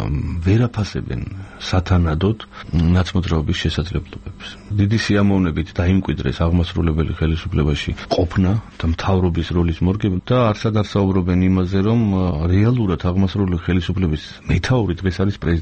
ვერ აფასებენ სათანადოდ ნაცნობრეობის შესაძლებლობებს. დიდი სიამოვნებით დაიმკვიდრეს აღმასრულებელი ხელისუფლებაში ყოფნა და მთავრობის როლის მორგება და არსად არ საუბრობენ იმაზე, რომ რეალურად აღმასრულებელი ხელისუფლების მეთაური დღეს არის პრეზიდენტი.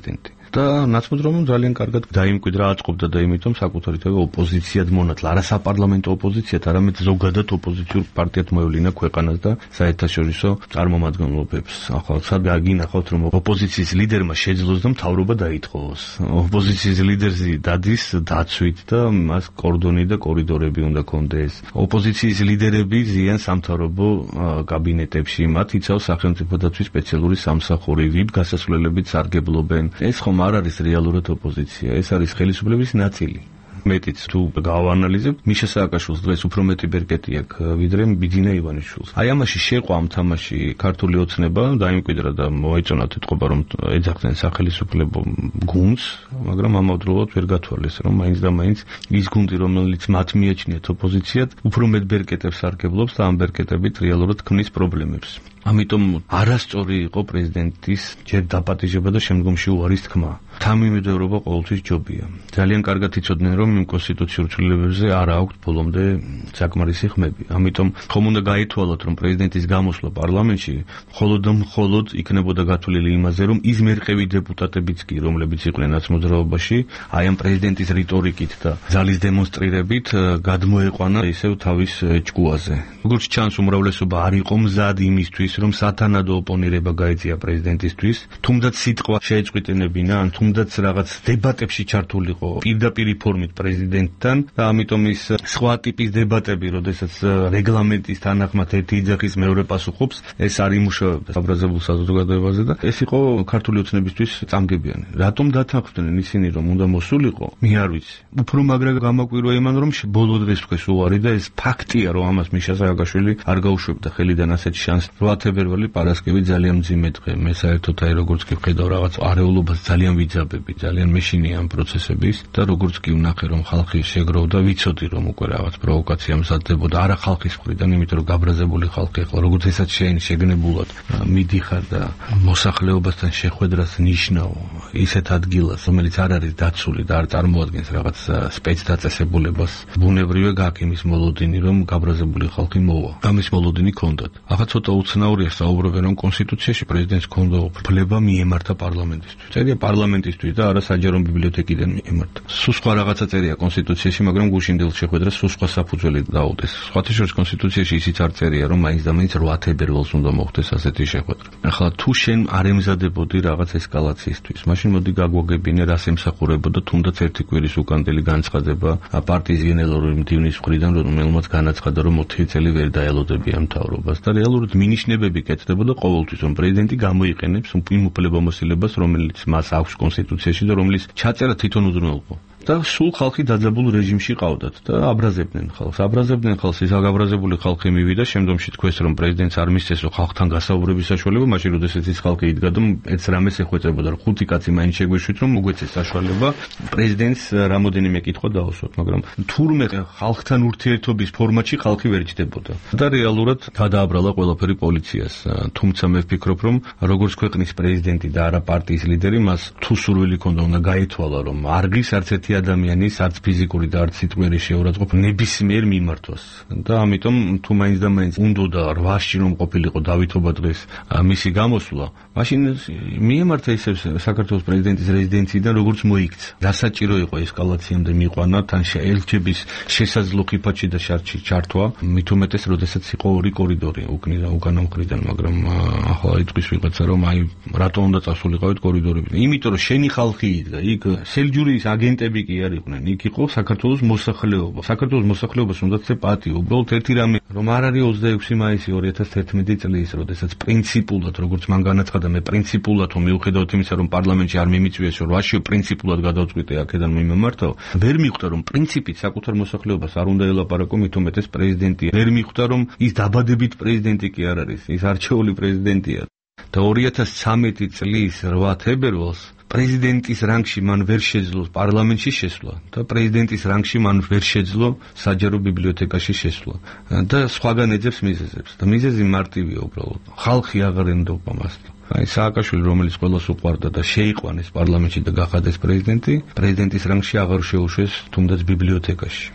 და ნაცმოძრაობამ ძალიან კარგად დაიმკვიდრა, აწყობდა და იმიტომ საკუთარი თავი ოპოზიციად მონათლა, არა საპარლამენტო ოპოზიციად, არამედ ზოგადად ოპოზიციურ პარტიად მოევლინა ქვეყანას და საერთაშორისო წარმომადგენლობებს. ახლა სად გაგინახავთ, რომ ოპოზიციის ლიდერმა შეძლოს და მთავრობა დაითხოვოს. ოპოზიციის ლიდერზე დადის დაცვით და მას კორდონი და კორიდორები უნდა კონდეს. ოპოზიციის ლიდერები ზიან სამთავრობო კაბინეტებში, მათ იცავს სახელმწიფო დაცვის სპეციალური სამსახური, ვიბ გასასვლელებით სარგებლობენ. ეს ხომ არ არის რეალურად ოპოზიცია, ეს არის ხელისუფლების ნაწილი. მეტიც თუ გავანალიზებთ, მიშა სააკაშვილს დღეს უფრო მეტი ბერკეტი აქვს ვიდრე ბიძინა ივანიშვილს. აი ამაში შეყვა ამ თამაში ქართული ოცნება, დაიმკვიდრა და მოეწონათ ეთყობა, რომ ეძახდნენ სახელისუფლებო გუნდს, მაგრამ ამავდროულად ვერ გათვალეს, რომ მაინც და მაინც ის გუნდი, რომელიც მათ მიაჩნიათ ოპოზიციად, უფრო მეტ ბერკეტებს სარგებლობს და ამ ბერკეტებით რეალურად ქმნის პრობლემებს. ამიტომ არასწორი იყო პრეზიდენტის ჯერ დაპატიჟება და შემდგომში უარის თქმა. თანმიმდევრობა ყოველთვის ჯობია. ძალიან კარგად იცოდნენ, რომ იმ კონსტიტუციურ ცვლილებებზე არ აქვთ ბოლომდე საკმარისი ხმები. ამიტომ ხომ უნდა გაითვალოთ, რომ პრეზიდენტის გამოსვლა პარლამენტში მხოლოდ და მხოლოდ იქნებოდა გათვლილი იმაზე, რომ ის მერყევი დეპუტატებიც კი, რომლებიც იყვნენ ნაცმოძრაობაში, აი ამ პრეზიდენტის რიტორიკით და ძალის დემონსტრირებით გადმოეყვანა ისევ თავის ჭკუაზე. როგორც ჩანს, უმრავლესობა არ იყო მზად იმისთვის, რომ სათანადო ოპონირება გაეწია პრეზიდენტისთვის, თუმდაც სიტყვა შეეწყვეტინებინა, ან თუმდაც რაღაც დებატებში ჩართულიყო პირდაპირ ფორმით პრეზიდენტთან და ამიტომ ის სხვა ტიპის დებატები, როდესაც რეგლამენტის თანახმად ერთი იძახის მეორე პასუხობს, ეს არ იმუშავებდა საბრაზებულ საზოგადოებაზე და ეს იყო ქართული ოცნებისთვის წამგებიანი. რატომ დათანხმდნენ ისინი, რომ უნდა მოსულიყო? მე არ ვიცი. უფრო მაგრა გამაკვირვა იმან, რომ ბოლო დღეს თქვეს უარი და ეს ფაქტია, რომ ამას მიშა სააკაშვილი არ გაუშვებდა ხელიდან ასეთ შანსს. რვა თებერვალი პარასკევი ძალიან მძიმე დღე. მე საერთოდ აი როგორც კი ვხედავ რაღაც არეულობას ძალიან ვიძაბები, ძალიან მეშინია ამ პროცესების და როგორც კი ვნახე, რომ ხალხი შეგროვდა, ვიცოდი რომ უკვე რაღაც პროვოკაცია მზადდებოდა, არა ხალხის მხრიდან, იმიტომ რომ გაბრაზებული ხალხი ახლა როგორც ესაც შეინ შეგნებულად მიდიხარ და მოსახლეობასთან შეხვედრას ნიშნავ ისეთ ადგილას, რომელიც არ არის დაცული და არ წარმოადგენს რაღაც სპეცდაწესებულებას, ბუნებრივია გაქვს იმის მოლოდინი, რომ გაბრაზებული ხალხი მოვა. ამის მოლოდინი ჰქონდათ. ახლა ცოტა უცნაურია საუბრობენ, რომ კონსტიტუციაში პრეზიდენტს ჰქონდა უფლება მიემართა პარლამენტისთვის. წერია პარლამენტისთვის და არა საჯარო ბიბლიოთეკიდან მიემართა. სულ სხვა რაღაცა წერია კონსტიტუციაში, მაგრამ გუშინდელ შეხვედრას სულ სხვა საფუძველი დაუდეს. სხვათა შორის კონსტიტუციაში ისიც არ წერია, რომ მაინც და მაინც რვა თებერვალს უნდა მოხდეს ასეთი შეხვედრა. ახლა თუ შენ არ ემზადებოდი რაღაც ესკალაციისთვის, მაშინ მოდი გაგვაგებინე, რას ემსახურებოდა თუნდაც ერთი კვირის უკანდელი განცხადება პარტიის გენერალური მდივნის მხრიდან, რომელმაც განაცხადა, რომ ოთხი წელი ვერ დაელოდებიან მთავრობას და რეალურად მინიშნებები კეთდებოდა ყოველთვის, რომ პრეზიდენტი გამოიყენებს იმ უფლებამოსილებას, რომელიც მას აქვს კონსტიტუციაში და რომლის ჩაწერა თვითონ უზრუნველყო. და სულ ხალხი დაძაბულ რეჟიმში ყავდათ და აბრაზებდნენ ხალხს. აბრაზებდნენ ხალხს, ის აგაბრაზებული ხალხი მივიდა, შემდგომში თქვეს, რომ პრეზიდენტს არ მისცეს ხალხთან გასაუბრების საშუალება, მაშინ როდესაც ის ხალხი იდგა და ეც რამეს ეხვეწებოდა, რომ ხუთი კაცი მაინც შეგვეშვით, რომ მოგვეცეს საშუალება პრეზიდენტს რამოდენიმე კითხვა დაუსვათ, მაგრამ თურმე ხალხთან ურთიერთობის ფორმატში ხალხი ვერ ჯდებოდა. და რეალურად გადააბრალა ყველაფერი პოლიციას. თუმცა მე ვფიქრობ, რომ როგორც ქვეყნის პრეზიდენტი და არა პარტიის ლიდერი, მას თუ სურვილი ჰქონდა, უნდა გაეთვალა, რომ არგის არც ერთი ადამიანის არც ფიზიკური და არც სიტყვიერი შეურაცხყოფა ნებისმიერ მიმართვას. და ამიტომ თუ მაინც და მაინც უნდოდა რვაში რომ ყოფილიყო დავითობა დღეს მისი გამოსვლა, მაშინ მიემართა ისევ საქართველოს პრეზიდენტის რეზიდენციიდან როგორც მოიქცა. დასაჭირო იყო ესკალაციამდე მიყვანა, თან ელჩების შესაძლო ხიფათში და შარდში ჩართვა, მით უმეტეს, როდესაც იყო ორი კორიდორი უკნიდან უკანა მხრიდან, მაგრამ ახლა იტყვის ვიღაცა, რომ აი რატო უნდა წასულიყავით კორიდორები? იმიტომ რომ შენი ხალხი იდგა, იქ სელჯურის აგენტები კი არ იყვნენ, იქ იყო საქართველოს მოსახლეობა. საქართველოს მოსახლეობას უნდა ცე პატიო. უბრალოდ ერთი რამე, რომ არ არის ოცდაექვსი მაისი ორი ათას თერთმეტი წლის, როდესაც პრინციპულად, როგორც მან განაცხადა, მე პრინციპულად რომ მიუხედავად იმისა, რომ პარლამენტში არ მიმიწვიეს, რომ რაში პრინციპულად გადავწყვიტე აქედან მიმემართავ, ვერ მიხვდა, რომ პრინციპით საკუთარ მოსახლეობას არ უნდა ელაპარაკო, მით უმეტეს პრეზიდენტია. ვერ მიხვდა, რომ ის დაბადებით პრეზიდენტი კი არ არის, ის არჩეული პრეზიდენტია. და ორი ათას ცხრამეტი წლის რვა თებერვალს პრეზიდენტის რანგში მან ვერ შეძლო პარლამენტში შესვლა და პრეზიდენტის რანგში მან ვერ შეძლო საჯარო ბიბლიოთეკაში შესვლა და სხვაგან ეძებს მიზეზებს და მიზეზი მარტივია უბრალოდ ხალხი აღარ ენდობა მას. აი სააკაშვილი, რომელიც ყველას უყვარდა და შეიყვანეს პარლამენტში და გახადეს პრეზიდენტი, პრეზიდენტის რანგში აღარ შეუშვეს თუნდაც ბიბლიოთეკაში.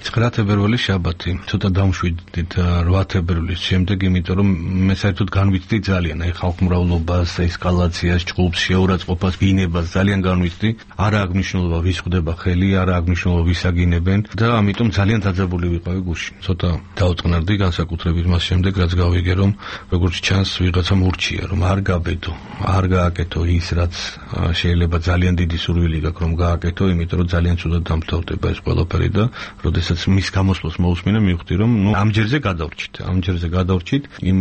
ცხრა თებერვალი შაბათი, ცოტა დამშვიდით რვა თებერვლის შემდეგ, იმიტომ რომ მე საერთოდ განვიცდი ძალიან აი ხალხმრავლობას, ესკალაციას, ჭყობს, შეურაცხყოფას, გინებას ძალიან განვიცდი. არა აქვს მნიშვნელობა ვის ხვდება ხელი, არა აქვს მნიშვნელობა ვის აგინებენ და ამიტომ ძალიან დაძაბული ვიყავი გუშინ. ცოტა დაუწყნარდი განსაკუთრებით მას შემდეგ, რაც გავიგე რომ როგორც ჩანს ვიღაცამ ურჩია რომ არ გაბედო, არ გააკეთო ის რაც შეიძლება ძალიან დიდი სურვილი გაქვს რომ გააკეთო, იმიტომ რომ ძალიან ცუდად დამთავრდება ეს ყველაფერი და როდესაც მის გამოსვლას მოусმინე მივხვდი რომ ნუ ამჯერზე გადავრჩით, ამჯერზე გადავრჩით იმ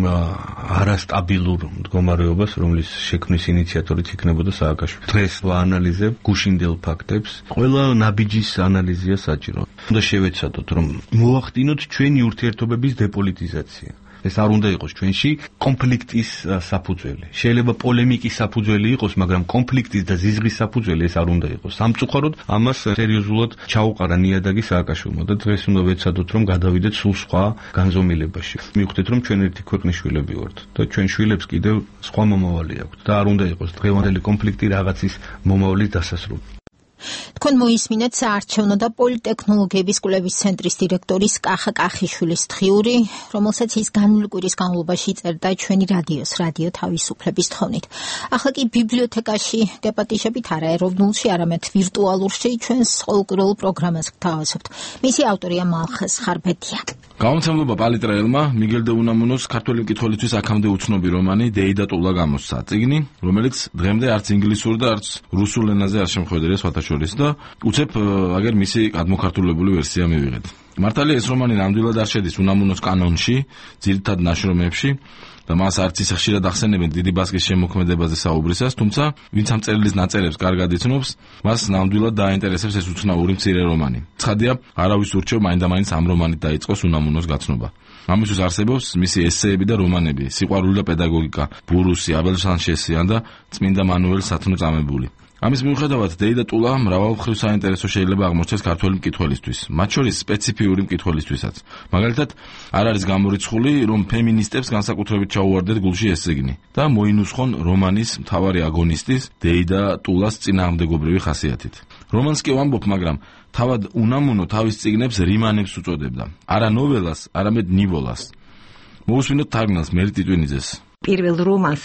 არასტაბილურ მდგომარეობას, რომლის შექმნის ინიციატორიც იქნებოდა სააკაშვილი. დღეს ვაანალიზებ გუშინდელ ფაქტებს, ყველა ნაბიჯის ანალიზია საჭირო. უნდა შევეცადოთ რომ მოახდინოთ ჩვენი ურთიერთობების დეპოლიტიზაცია. ეს არ უნდა იყოს ჩვენში კონფლიქტის საფუძველი. შეიძლება პოლემიკის საფუძველი იყოს, მაგრამ კონფლიქტის და ზიზღის საფუძველი ეს არ უნდა იყოს. სამწუხაროდ ამას სერიოზულად ჩაუყარა ნიადაგი სააკაშვილმა და დღეს უნდა ვეცადოთ რომ გადავიდეთ სულ სხვა განზომილებაში. მივხვდით რომ ჩვენ ერთი ქვეყნის შვილები ვართ და ჩვენ შვილებს კიდევ სხვა მომავალი აქვთ და არ უნდა იყოს დღევანდელი კონფლიქტი რაღაცის მომავლის დასასრული. თქვენ მოისმინეთ საარჩევნო და პოლიტექნოლოგიების კვლევის ცენტრის დირექტორის კახა კახიშვილის დღიური, რომელსაც ის განვლი კვირის განმავლობაში წერდა ჩვენი რადიოს, რადიო თავისუფლების თხოვნით. ახლა კი ბიბლიოთეკაში გეპატიჟებით არა ეროვნულში, არამედ ვირტუალურში ჩვენს ყოველკვირეულ პროგრამას გთავაზობთ. მისი ავტორია მალხაზ ხარბეთია. გამომცემლობა პალიტრაელმა მიგელ დე უნამუნოს ქართველი მკითხველისთვის აქამდე უცნობი რომანი დეიდა ტულა გამოსცა. წიგნი, რომელიც დღემდე არც ინგლისურ და არც რუსულ ენაზე არ შემოხვედრია სხვათა შორის და უცებ აგერ მისი გადმოქართულებული ვერსია მივიღეთ. მართალია ეს რომანი ნამდვილად არ შედის უნამუნოს კანონში, ძირითად ნაშრომებში და მას არც ისე ხშირად ახსენებენ დიდი ბასკის შემოქმედებაზე საუბრისას, თუმცა ვინც ამ წერილის ნაწერებს კარგად იცნობს, მას ნამდვილად დაინტერესებს ეს უცნაური მცირე რომანი. ცხადია, არავის ურჩევ მაინდა-მაინც ამ რომანით დაიწყოს უნამუნოს გაცნობა. ამისთვის არსებობს მისი ესეები და რომანები, სიყვარული და პედაგოგიკა, ბურუსი, აბელ სანჩესი და წმინდა მანუელ სათნო წამებული. ამის მიუხედავად დეიდა ტულა მრავალმხრივ საინტერესო შეიძლება აღმოჩნდეს ქართველი მკითხველისთვის, მათ შორის სპეციფიური მკითხველისთვისაც. მაგალითად, არ არის გამორიცხული, რომ ფემინისტებს განსაკუთრებით ჩაუვარდეთ გულში ეს წიგნი და მოინუსხონ რომანის მთავარი აგონისტის დეიდა ტულას წინააღმდეგობრივი ხასიათით. რომანს კი ვამბობ, მაგრამ თავად უნამუნო თავის წიგნებს რიმანებს უწოდებდა. არა ნოველას, არამედ ნივოლას. მოусმინოთ თარგმნელს მერი ტიტვინიძეს. პირველ რომანს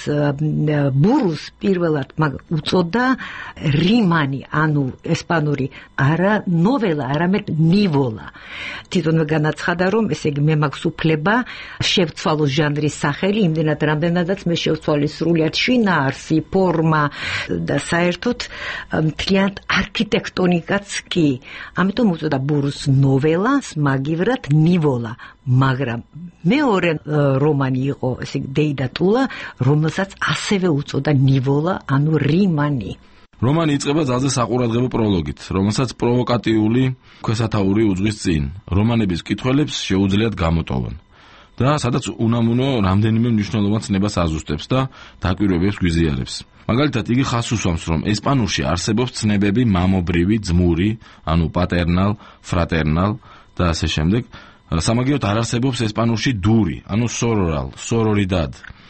ბურუს პირველად მაგ უწოდა რიმანი, ანუ ესპანური, არა ნოველა, არამედ ნივოლა. თვითონვე განაცხადა, რომ ესე იგი მე მაქვს უფლება შევცვალო ჟანრის სახელი, იმდენად რამდენადაც მე შევცვალე სრულიად შინაარსი, ფორმა და საერთოდ მთლიანად არქიტექტონიკაც კი. ამიტომ უწოდა ბურუს ნოველას, მაგივრად ნივოლა. მაგრამ მეორე რომანი იყო ესე იგი დეიდა ტულა, რომელსაც ასევე უწოდა ნივოლა, ანუ რიმანი. რომანი იწყება ძალზე საყურადღებო პროლოგით, რომელსაც პროვოკატიული ქვესათაური უძღვის წინ. რომანების მკითხველებს შეუძლიათ გამოტოვონ. და სადაც უნამუნო რამდენიმე მნიშვნელოვან ცნებას აზუსტებს და დაკვირვებებს გვიზიარებს. მაგალითად, იგი ხაზს უსვამს, რომ ესპანურში არსებობს ცნებები მამობრივი, ძმური, ანუ პატერნალ, ფრატერნალ და ასე შემდეგ. სამაგიეროდ არ არსებობს ესპანურში დური, ანუ სორორალ, სორორიდად.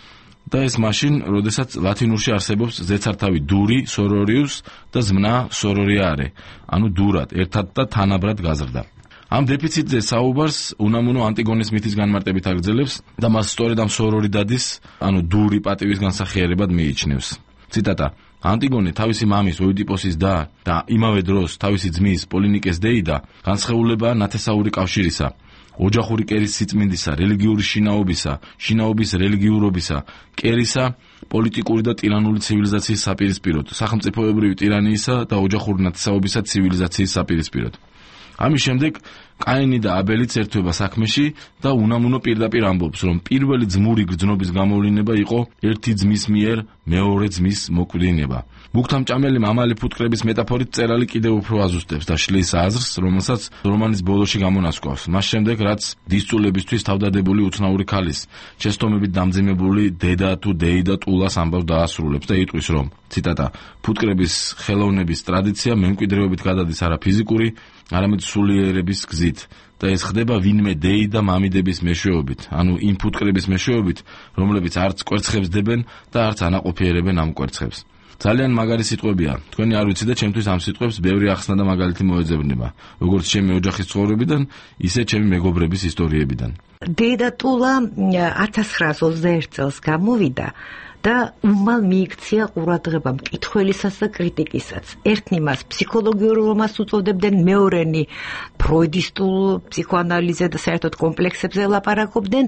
და ეს მაშინ, როდესაც ლათინურში არსებობს ზეცართავი დური, სორორიუს და ზმნა სორორიარე, ანუ დურად, ერთად და თანაბრად გაზრდა. ამ დეფიციტზე საუბარს უნამუნო ანტიგონის მითის განმარტებით აგრძელებს და მას სწორედ ამ სორორიდადის, ანუ დური პატივის განსახიერებად მიიჩნევს. ციტატა: ანტიგონე თავისი მამის ოიდიპოსის და და იმავე დროს თავისი ძმის პოლინიკეს დეიდა განსხეულებაა ნათესაური კავშირისა, ოჯახური კერის სიწმინდისა, რელიგიური შინაობისა, შინაობის რელიგიურობისა, კერისა, პოლიტიკური და ტირანული ცივილიზაციის საპირისპიროდ, სახელმწიფოებრივი ტირანიისა და ოჯახური ნათესაობისა ცივილიზაციის საპირისპიროდ. ამის შემდეგ კაინი და აბელიც ერთვება საქმეში და უნამუნო პირდაპირ ამბობს, რომ პირველი ძმური გრძნობის გამოვლინება იყო ერთი ძმის მიერ მეორე ძმის მოკვდინება. მუქთამჭამელი მამალი ფუტკრების მეტაფორით წერალი კიდევ უფრო აზუსტებს და შლის აზრს, რომელსაც რომანის ბოლოში გამონასკვავს. მას შემდეგ, რაც დისწულებისთვის თავდადებული უცნაური ქალის, შეცდომებით დამძიმებული დედა თუ დეიდა ტულას ამბავს დაასრულებს და იტყვის, რომ ციტატა: ფუტკრების ხელოვნების ტრადიცია მემკვიდრეობით გადადის არა ფიზიკური, არამედ სულიერების გზით და ეს ხდება ვინმე დეიდა მამიდების მეშვეობით, ანუ იმ ფუტკრების მეშვეობით, რომლებიც არც კვერცხებს დებენ და არც ანაყოფიერებენ ამ კვერცხებს. ძალიან მაგარი სიტყვებია. თქვენი არ ვიცი და ჩემთვის ამ სიტყვებს ბევრი ახსნა და მაგალითი მოეძებნება, როგორც ჩემი ოჯახის ცხოვრებიდან, ისე ჩემი მეგობრების ისტორიებიდან. დედა ტულა ათას ცხრაასი ოცდაერთი წელს გამოვიდა და უმალ მიიქცია ყურადღება მკითხველისას და კრიტიკისაც. ერთნი მას ფსიქოლოგიურ რომას უწოდებდნენ, მეორენი ფროიდისტულ ფსიქოანალიზზე და საერთოდ კომპლექსებზე ლაპარაკობდნენ,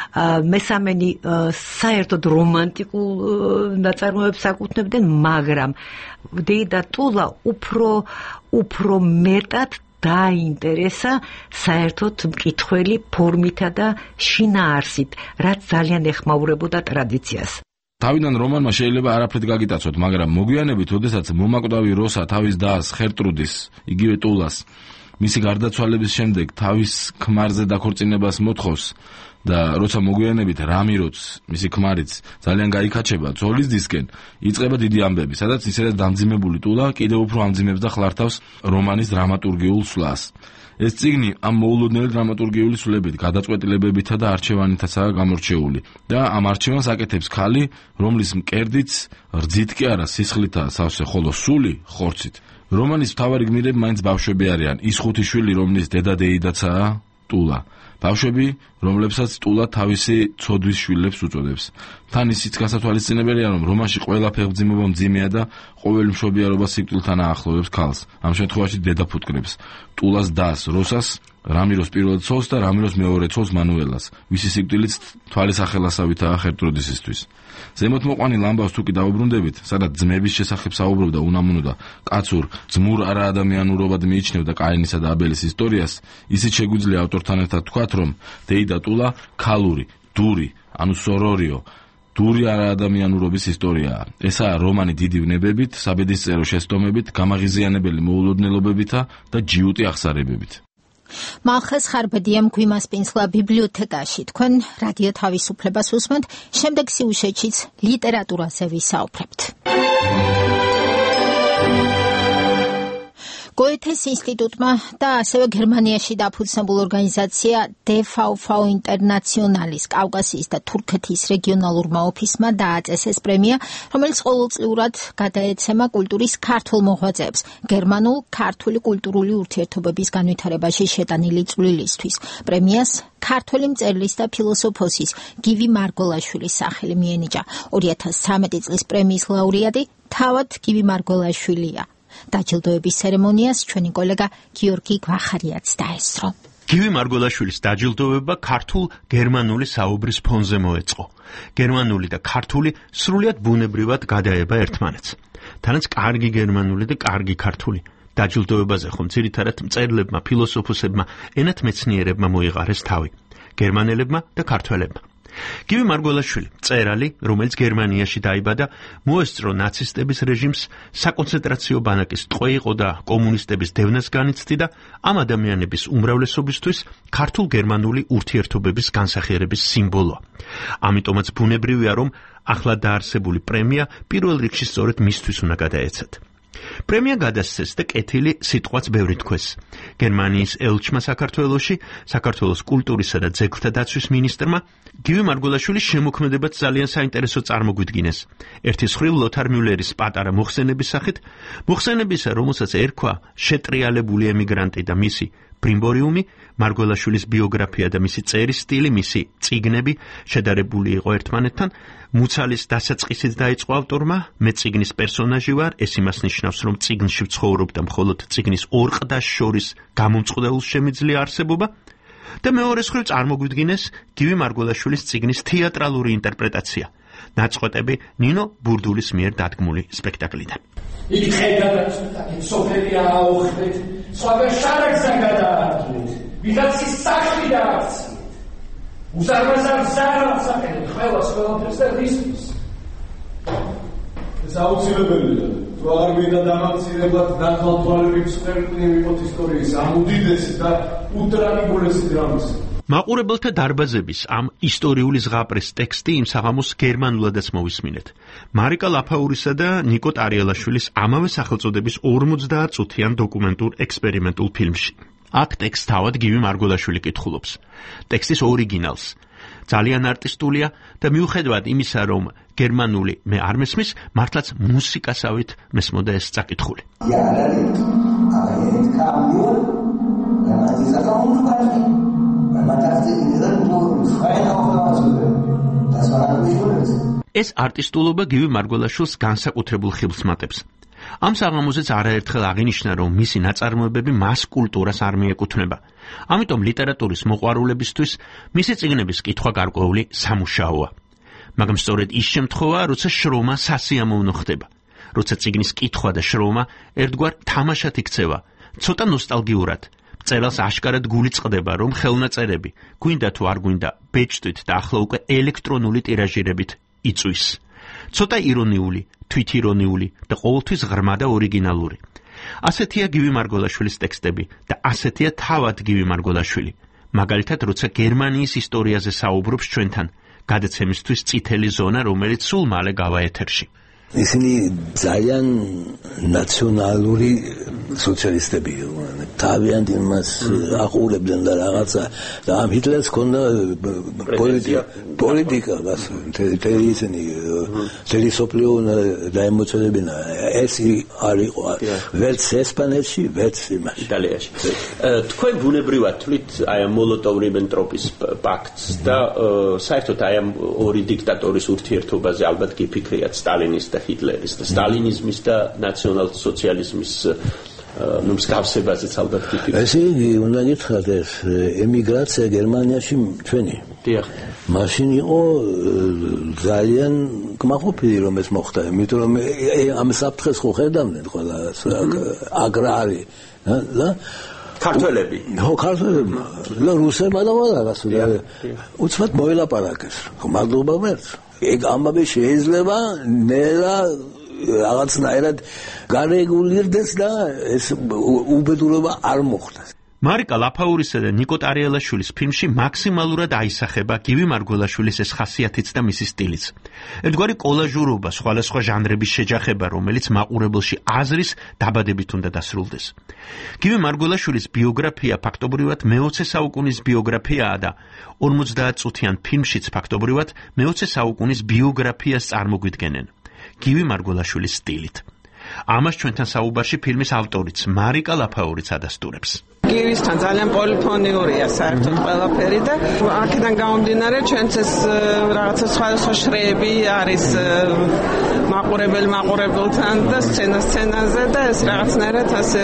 მესამენი საერთოდ რომანტიკულ ნაწარმოებებს აკუთვნებდნენ, მაგრამ დედა ტულა უფრო უფრო მეტად დაინტერესა საერთოდ მკითხველი ფორმითა და შინაარსით, რაც ძალიან ეხმაურებოდა ტრადიციას. თავიდან რომანმა შეიძლება არაფრით გაგიტაცოთ, მაგრამ მოგვიანებით, როდესაც მომაკვდავი როსა თავის დას ხერტრუდის, იგივე ტულას, მისი გარდაცვალების შემდეგ თავის ქმარზე დაქორწინებას მოთხოვს და როცა მოგვიანებით რამიროც, მისი ქმარიც ძალიან გაიქაჩება ძოლის დისკენ, იწყება დიდი ამბები, სადაც ისედაც დამძიმებული ტულა კიდევ უფრო ამძიმებს და ხლართავს რომანის დრამატურგიულ სვლას. ეს წიგნი ამ მოულოდნელი დრამატურგიული სვლებით, გადაწყვეტილებებითა და არჩევანითაცაა გამორჩეული და ამ არჩევანს აკეთებს ქალი, რომლის მკერდიც რძით კი არა სისხლითაა სავსე, ხოლო სული ხორცით. რომანის მთავარი გმირები მაინც ბავშვები არიან, ის ხუთი შვილი, რომლის დედა-დეიდაცაა ტულა. ბავშვები, რომლებსაც ტულა თავისი ცოდვის შვილებს უწოდებს. თან ისიც გასათვალისწინებელია, რომ რომანში ყველა ფეხმძიმობა მძიმეა და ყოველი მშობიარობა სიკვდილთან აახლოვებს ქალს. ამ შემთხვევაში დედა ფუტკრებს ტულას დას, როსას, რამიროს პირველ ცოლს და რამიროს მეორე ცოლს მანუელას, ვისი სიკვდილიც თვალის ახალასავითაა ხერტრუდისისთვის. ზემოთ მოყვანილ ამბავს თუ კი დავუბრუნდებით, სადაც ძმების შესახებ საუბრობდა უნამუნო და კაცურ, ძმურ არაადამიანურობად მიიჩნევდა კაინისა და აბელის ისტორიას, ისიც შეგვიძლია ავტორთან ერთად თქვათ, რომ დეიდა ტულა ქალური, დური, ანუ სორორიო, დური არაადამიანურობის ისტორიაა. ესაა რომანი დიდი ვნებებით, საბედისწერო შესტომებით, გამაღიზიანებელი მოულოდნელობებითა და ჯიუტი აღსარებებით. მალხეს ხარბედიამ გვიმასპინსლა ბიბლიოთეკაში. თქვენ რადიო თავისუფლებას უსმენთ, შემდეგ სიუჟეტშიც ლიტერატურაზე ვისაუბრებთ. გოეთეს ინსტიტუტმა და ასევე გერმანიაში დაფუძნებულ ორგანიზაცია დე ვ ვ ინტერნაციონალის კავკასიის და თურქეთის რეგიონალურმა ოფისმა დააწესეს პრემია, რომელიც ყოველწლიურად გადაეცემა კულტურის ქართულ მოღვაწეებს გერმანულ ქართული კულტურული ურთიერთობების განვითარებაში შეტანილი წვლილისთვის. პრემიას ქართველი მწერლის და ფილოსოფოსის გივი მარგოლაშვილის სახელი მიენიჭა. ორი ათას ცხრამეტი წლის პრემიის ლაურეატი თავად გივი მარგოლაშვილია. დაჯილდოების ცერემონიას ჩვენი კოლეგა გიორგი გვახარიაც დაესწრო. გივი მარგოლაშვილის დაჯილდოება ქართულ-გერმანული საუბრის ფონზე მოეწყო. გერმანული და ქართული სრულიად ბუნებრივად გადაება ერთმანეთს. თანაც კარგი გერმანული და კარგი ქართული. დაჯილდოებაზე ხომ ძირითადად მწერლებმა, ფილოსოფოსებმა, ენათმეცნიერებმა მოიყარეს თავი. გერმანელებმა და ქართველებმა. გივი მარგოლაშვილი, მწერალი, რომელიც გერმანიაში დაიბადა, მოესწრო ნაცისტების რეჟიმს, საკონცენტრაციო ბანაკის ტყვე იყო და კომუნისტების დევნას განიცდიდა, ამ ადამიანების უმრავლესობისთვის ქართულ-გერმანული ურთიერთობების განსახიერების სიმბოლოა. ამიტომაც ბუნებრივია, რომ ახლა დაარსებული პრემია პირველ რიგში სწორედ მისთვის უნდა გადაეცათ. პრემია გადასცეს და კეთილი სიტყვაც ბევრი თქვეს. გერმანიის ელჩმა საქართველოში, საქართველოს კულტურისა და ძეგლთა დაცვის მინისტრმა გივი მარგოლაშვილის შემოქმედებაც ძალიან საინტერესო წარმოგვიდგინეს. ერთის მხრივ ლოთარ მიულერის პატარა მოხსენების სახით, მოხსენებისა, რომელსაც ერქვა შეტრიალებული ემიგრანტი და მისი ბრიმბორიუმი, მარგოლაშვილის ბიოგრაფია და მისი წერის სტილი, მისი წიგნები შედარებული იყო ერთმანეთთან. მუცალის დასაწყისით დაიწყო ავტორმა, მე წიგნის პერსონაჟი ვარ, ეს იმას ნიშნავს, რომ წიგნში ვცხოვრობ და მხოლოდ წიგნის ორ ყდას შორის გამომწყდელს შემიძლია არსებობა. და მეორეს მხრივ წარმოგვიდგინეს გივი მარგოლაშვილის წიგნის თეატრალური ინტერპრეტაცია. ნაწყვეტები ნინო ბურდულის მიერ დადგმული სპექტაკლიდან. იქ ხედავთ, სოფელი აუხდეთ, სხვაგან შარაგსა გადაარდნით, ვიღაცის სახლი დააქციეთ. უზარმაზარ ზარალს აყენეთ ყველას ყველაფერს და რისთვის. ეს აუცილებელია. თუ აღარ მინდა დამამცირებლად დათვალთვალებით სპექტაკლი ვიყოთ ისტორიის ამ უდიდესი და უტრაგიკულესი დრამის. მაყურებელთა დარბაზების ამ ისტორიული ზღაპრის ტექსტი იმ საღამოს გერმანულადაც მოვისმინეთ. მარიკა ლაფაურისა და ნიკო ტარიელაშვილის ამავე სახელწოდების ორმოცდაათ წუთიან დოკუმენტურ ექსპერიმენტულ ფილმში. აქ ტექსტს თავად გივი მარგოლაშვილი კითხულობს. ტექსტის ორიგინალს. ძალიან არტისტულია და მიუხედავად იმისა, რომ გერმანული მე არ მესმის, მართლაც მუსიკასავით მესმოდა ეს წაკითხული. ეს არტისტულობა გივი მარგველაშვილს განსაკუთრებულ ხიბლს მატებს. ამ საღამოზეც არაერთხელ აღინიშნა, რომ მისი ნაწარმოებები მას კულტურას არ მიეკუთვნება. ამიტომ ლიტერატურის მოყვარულებისთვის მისი წიგნების კითხვა გარკვეული სამუშაოა. მაგრამ სწორედ ის შემთხვევა, როცა შრომა სასიამოვნო ხდება, როცა წიგნის კითხვა და შრომა ერთგვარ თამაშად იქცევა, ცოტა ნოსტალგიურად. მწერალს აშკარად გული წყდება, რომ ხელნაწერები, გვინდა თუ არ გვინდა, ბეჭდვით და ახლა უკვე ელექტრონული ტირაჟირებით იწვის. ცოტა ირონიული, თვითირონიული და ყოველთვის ღრმა და ორიგინალური. ასეთია გივი მარგველაშვილის ტექსტები და ასეთია თავად გივი მარგველაშვილი. მაგალითად, როცა გერმანიის ისტორიაზე საუბრობს ჩვენთან, გადაცემისთვის წითელი ზონა, რომელიც სულ მალე გავა ეთერში. ისინი ძალიან ნაციონალური სოციალისტები იყვნენ. თავიანთ იმას აყურებდნენ და რაღაცა და ამ ჰიტლერს ჰქონდა პოლიტიკა, პოლიტიკა, თელი ისინი თელი სოფლიო დაემოწოდებინა. ეს არ იყო ვერც ესპანეთში, ვერც იმაში, იტალიაში. თქვენ ბუნებრივად თვლით აი ამ მოლოტოვ-რიბენტროპის პაქტს და საერთოდ აი ამ ორი დიქტატორის ურთიერთობაზე ალბათ გიფიქრიათ სტალინის და ჰიტლერის და სტალინიზმის და ნაციონალ-სოციალიზმის ნუ მსგავსებაზეც ალბათ გიფიქრეთ. ესე იგი, უნდა გითხრათ ეს ემიგრაცია გერმანიაში ჩვენი. დიახ. მაშინ იყო ძალიან კმაყოფილი რომ ეს მოხდა, იმიტომ რომ ამ საფრთხეს ხო ხედავდნენ ყველა აგრარი და ქართველები. ხო, ქართველები. და რუსებმა და ყველას უცბად მოელაპარაკეს. მადლობა მერც. ეგ ამბავი შეიძლება ნელა რაღაცნაირად გარეგულირდეს და ეს უბედურება არ მოხდეს. მარიკა ლაფაურისა და ნიკო ტარიელაშვილის ფილმში მაქსიმალურად აისახება გივი მარგველაშვილის ეს ხასიათიც და მისი სტილიც. ერთგვარი კოლაჟურობა, სხვადასხვა ჟანრების შეჯახება, რომელიც მაყურებელში აზრის დაბადებით უნდა დასრულდეს. გივი მარგველაშვილის ბიოგრაფია ფაქტობრივად მეოცე საუკუნის ბიოგრაფიაა და ორმოცდაათ წუთიან ფილმშიც ფაქტობრივად მეოცე საუკუნის ბიოგრაფიას წარმოგვიდგენენ. გივი მარგველაშვილის სტილით. ამას ჩვენთან საუბარში ფილმის ავტორიც მარიკა ლაფაურიც ადასტურებს. გივისთან ძალიან პოლიფონიურია საერთოდ ყველაფერი და აქედან გამომდინარე ჩვენც ეს რაღაცა სხვადასხვა შრეები არის მაყურებელი მაყურებელთან და სცენა სცენაზე და ეს რაღაცნაირად ასე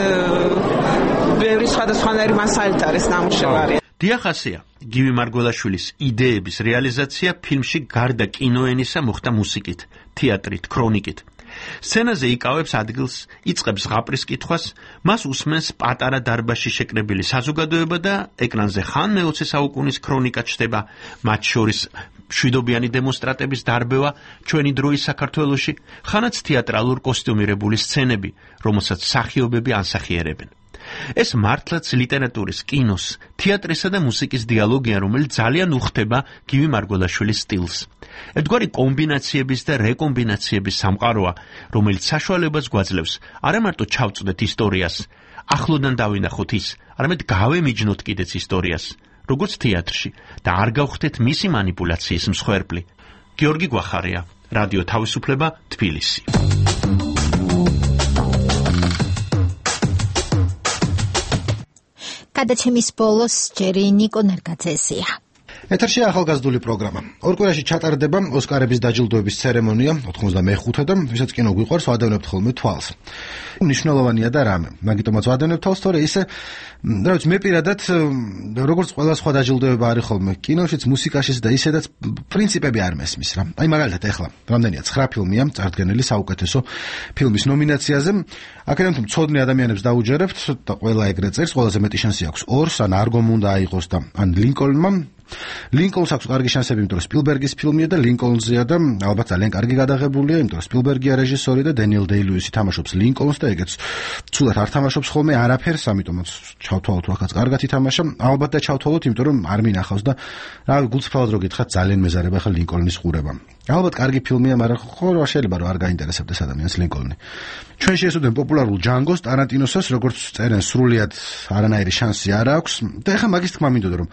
ბევრი სხვადასხვანაირი მასალით არის ნამუშევარი. დიახ, ასეა. გივი მარგველაშვილის იდეების რეალიზაცია ფილმში გარდა კინოენისა მოხდა მუსიკით, თეატრით, ქრონიკით. სცენაზე იკავებს ადგილს, იწყებს ზღაპრის კითხვას, მას უსმენს პატარა დარბაზში შეკრებილი საზოგადოება და ეკრანზე ხან მეოცე საუკუნის ქრონიკა ჩნდება, მათ შორის მშვიდობიანი დემონსტრატების დარბევა ჩვენი დროის საქართველოში, ხანაც თეატრალურ კოსტიუმირებული სცენები, რომელსაც მსახიობები ანსახიერებენ. ეს მართლაც ლიტერატურის, კინოს, თეატრისა და მუსიკის დიალოგია, რომელიც ძალიან უხდება გივი მარგველაშვილის სტილს. ერთგვარი კომბინაციების და რეკომბინაციების სამყაროა, რომელიც საშუალებას გვაძლევს არა მარტო ჩავწვდეთ ისტორიას, ახლოდან დავინახოთ ის, არამედ გავემიჯნოთ კიდეც ისტორიას, როგორც თეატრში და არ გავხდეთ მისი მანიპულაციის მსხვერპლი. გიორგი გვახარია, რადიო თავისუფლება, თბილისი. გადაცემის ბოლოს ჯერი ნიკო ნერგაძესია. ეთერში ახალგაზრდული პროგრამა. ორ კვირაში ჩატარდება ოსკარების დაჯილდოების ცერემონია ოთხმოცდამეხუთე, ვისაც კინო გვიყვარს, ვადევნებთ ხოლმე თვალს. მნიშვნელოვანია და რამე. მაგიტომაც ვადევნებთ თვალს, თორე ისე, რა ვიცი, მე პირადად როგორც ყველა სხვა დაჯილდოება არის ხოლმე კინოშიც, მუსიკაშიც და ისედაც პრინციპები არ მესმის რა. აი მაგალითად ახლა, რამდენია ცხრა ფილმია წარდგენილი საუკეთესო ფილმის ნომინაციაზე. აქედან თუ მცოდნე ადამიანებს დაუჯერებთ და ყველა ეგრე წერს, ყველაზე მეტი შანსი აქვს ორს, ან არგომ უნდა აიღოს და ან ლინკოლნმა. ლინკოლნს აქვს კარგი შანსები, იმიტომ რომ სპილბერგის ფილმია და ლინკოლნზეა და ალბათ ძალიან კარგი გადაღებულია, იმიტომ რომ სპილბერგია რეჟისორი და დენიელ დეი-ლუისი თამაშობს ლინკოლნს და ეგეც ცუდად არ თამაშობს ხოლმე არაფერს, ამიტომაც ჩავთვალოთ თუ ახაც კარგად ითამაშა. ალბათ და ჩავთვალოთ, იმიტომ რომ არ მინახავს და რა გულწრფელად რო გითხრათ, ძალიან მეზარება ხა ლინკოლნის ყურება. ალბათ კარგი ფილმია, მაგრამ ხო შეიძლება რომ არ გაინტერესებდეს ადამიანს ლინკოლნი. ჩვენ შეესწრებოდეთ პოპულარულ ჯანგოს, ტარანტინოსაც, როგორც წერენ, სრულიად არანაირი შანსი არ აქვს და ეხლა მაგის თქმა მინდოდა რომ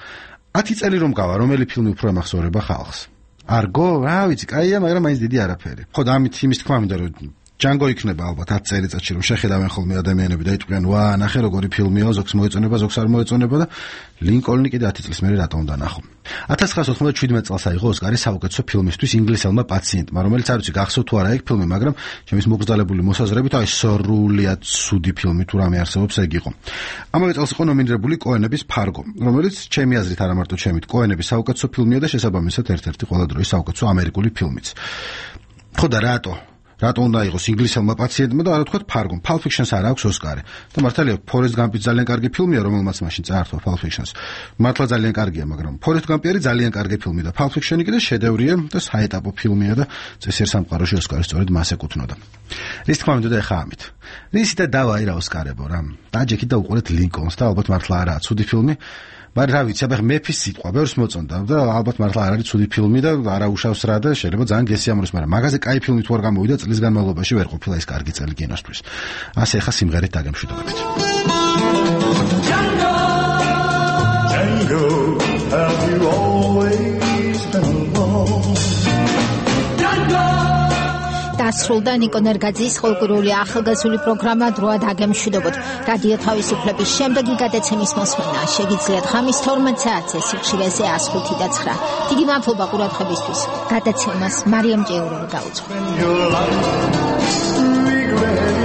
ათი წელი რომ გავა, რომელი ფილმი უფრო ემახსოვრება ხალხს? არგო, რა ვიცი, კაია, მაგრამ მაინც დიდი არაფერი. ხო და ამით იმის თქმა მინდა რომ ჯანგო იქნება ალბათ ათი წელიწადში რომ შეხედავენ ხოლმე ადამიანები და იტყვიან, ვა, ნახე როგორი ფილმია, ზოგს მოეწონება, ზოგს არ მოეწონება და ლინკოლნი კიდე ათი წლის მერე რატო უნდა ნახო. ათას ცხრაასი ოცდამეჩვიდმეტ წელს აიღო ოსკარი საუკეთესო ფილმისთვის ინგლისელმა პაციენტმა, რომელიც არ ვიცი გახსოვთ თუ არა ეგ ფილმი, მაგრამ ჩემის მოგზაურებული მოსაზრებით აი სრულიად ცუდი ფილმი თუ რამე არსებობს ეგ იყო. ამავე წელს იყო ნომინირებული კოენების ფარგო, რომელიც ჩემი აზრით არა მარტო ჩემით, კოენების საუკეთესო ფილმია და შესაბამისად ერთ-ერთი ყველა დროის საუკეთესო ამერიკული ფილმიც. ხო და რატო? რატო უნდა იყოს ინგლისელმა პაციენტმა და არა თქვა ფარგომ? Pulp Fiction-ს არ აქვს ოსკარი. და მართალია Forrest Gump-ი ძალიან კარგი ფილმია, რომელმაც მაშინ წაართვა Pulp Fiction-ს. მართლა ძალიან კარგია, მაგრამ Forrest Gump-ი არის ძალიან კარგი ფილმი და Pulp Fiction-ი კიდე შედევრია და საეტაპო ფილმია და წესიერ სამყაროში ოსკარი სწორედ მას ეკუთვნოდა. რის თქმა უნდა ეხა ამით. რისი და დავაი რა ოსკარებო რა. დაჯექით და უყურეთ ლინკოლნს და ალბათ მართლა არაა ცუდი ფილმი. მაგრამ რა ვიცი, აბა მეფის სიტყვა ბევრს მოწონდა და ალბათ მართლა არ არის ცუდი ფილმი და არა უშავს რა და შეიძლება ძალიან გესიამოვნოს, მაგრამ მაგაზე კაი ფილმი თუ არ გამოვიდა წლის განმავლობაში ვერ ყოფილა ის კარგი წელი კინოსთვის. ასე ახლა სიმღერით დაგემშვიდობებით. Django, Django, have you always been alone? დასრულდა ნიკო ნერგაძის ყოველკვირეული ახალგაზრდული პროგრამა დროა დაგემშვიდობოთ. რადიო თავისუფლების შემდეგი გადაცემის მოსმენა შეგიძლიათ ხამის თორმეტ საათზე სიხშირეზე εκατს ხუთი და ცხრა. დიდი მადლობა ყურადღებისთვის. გადაცემას მარიამ ჭეურელი გაუძღვა.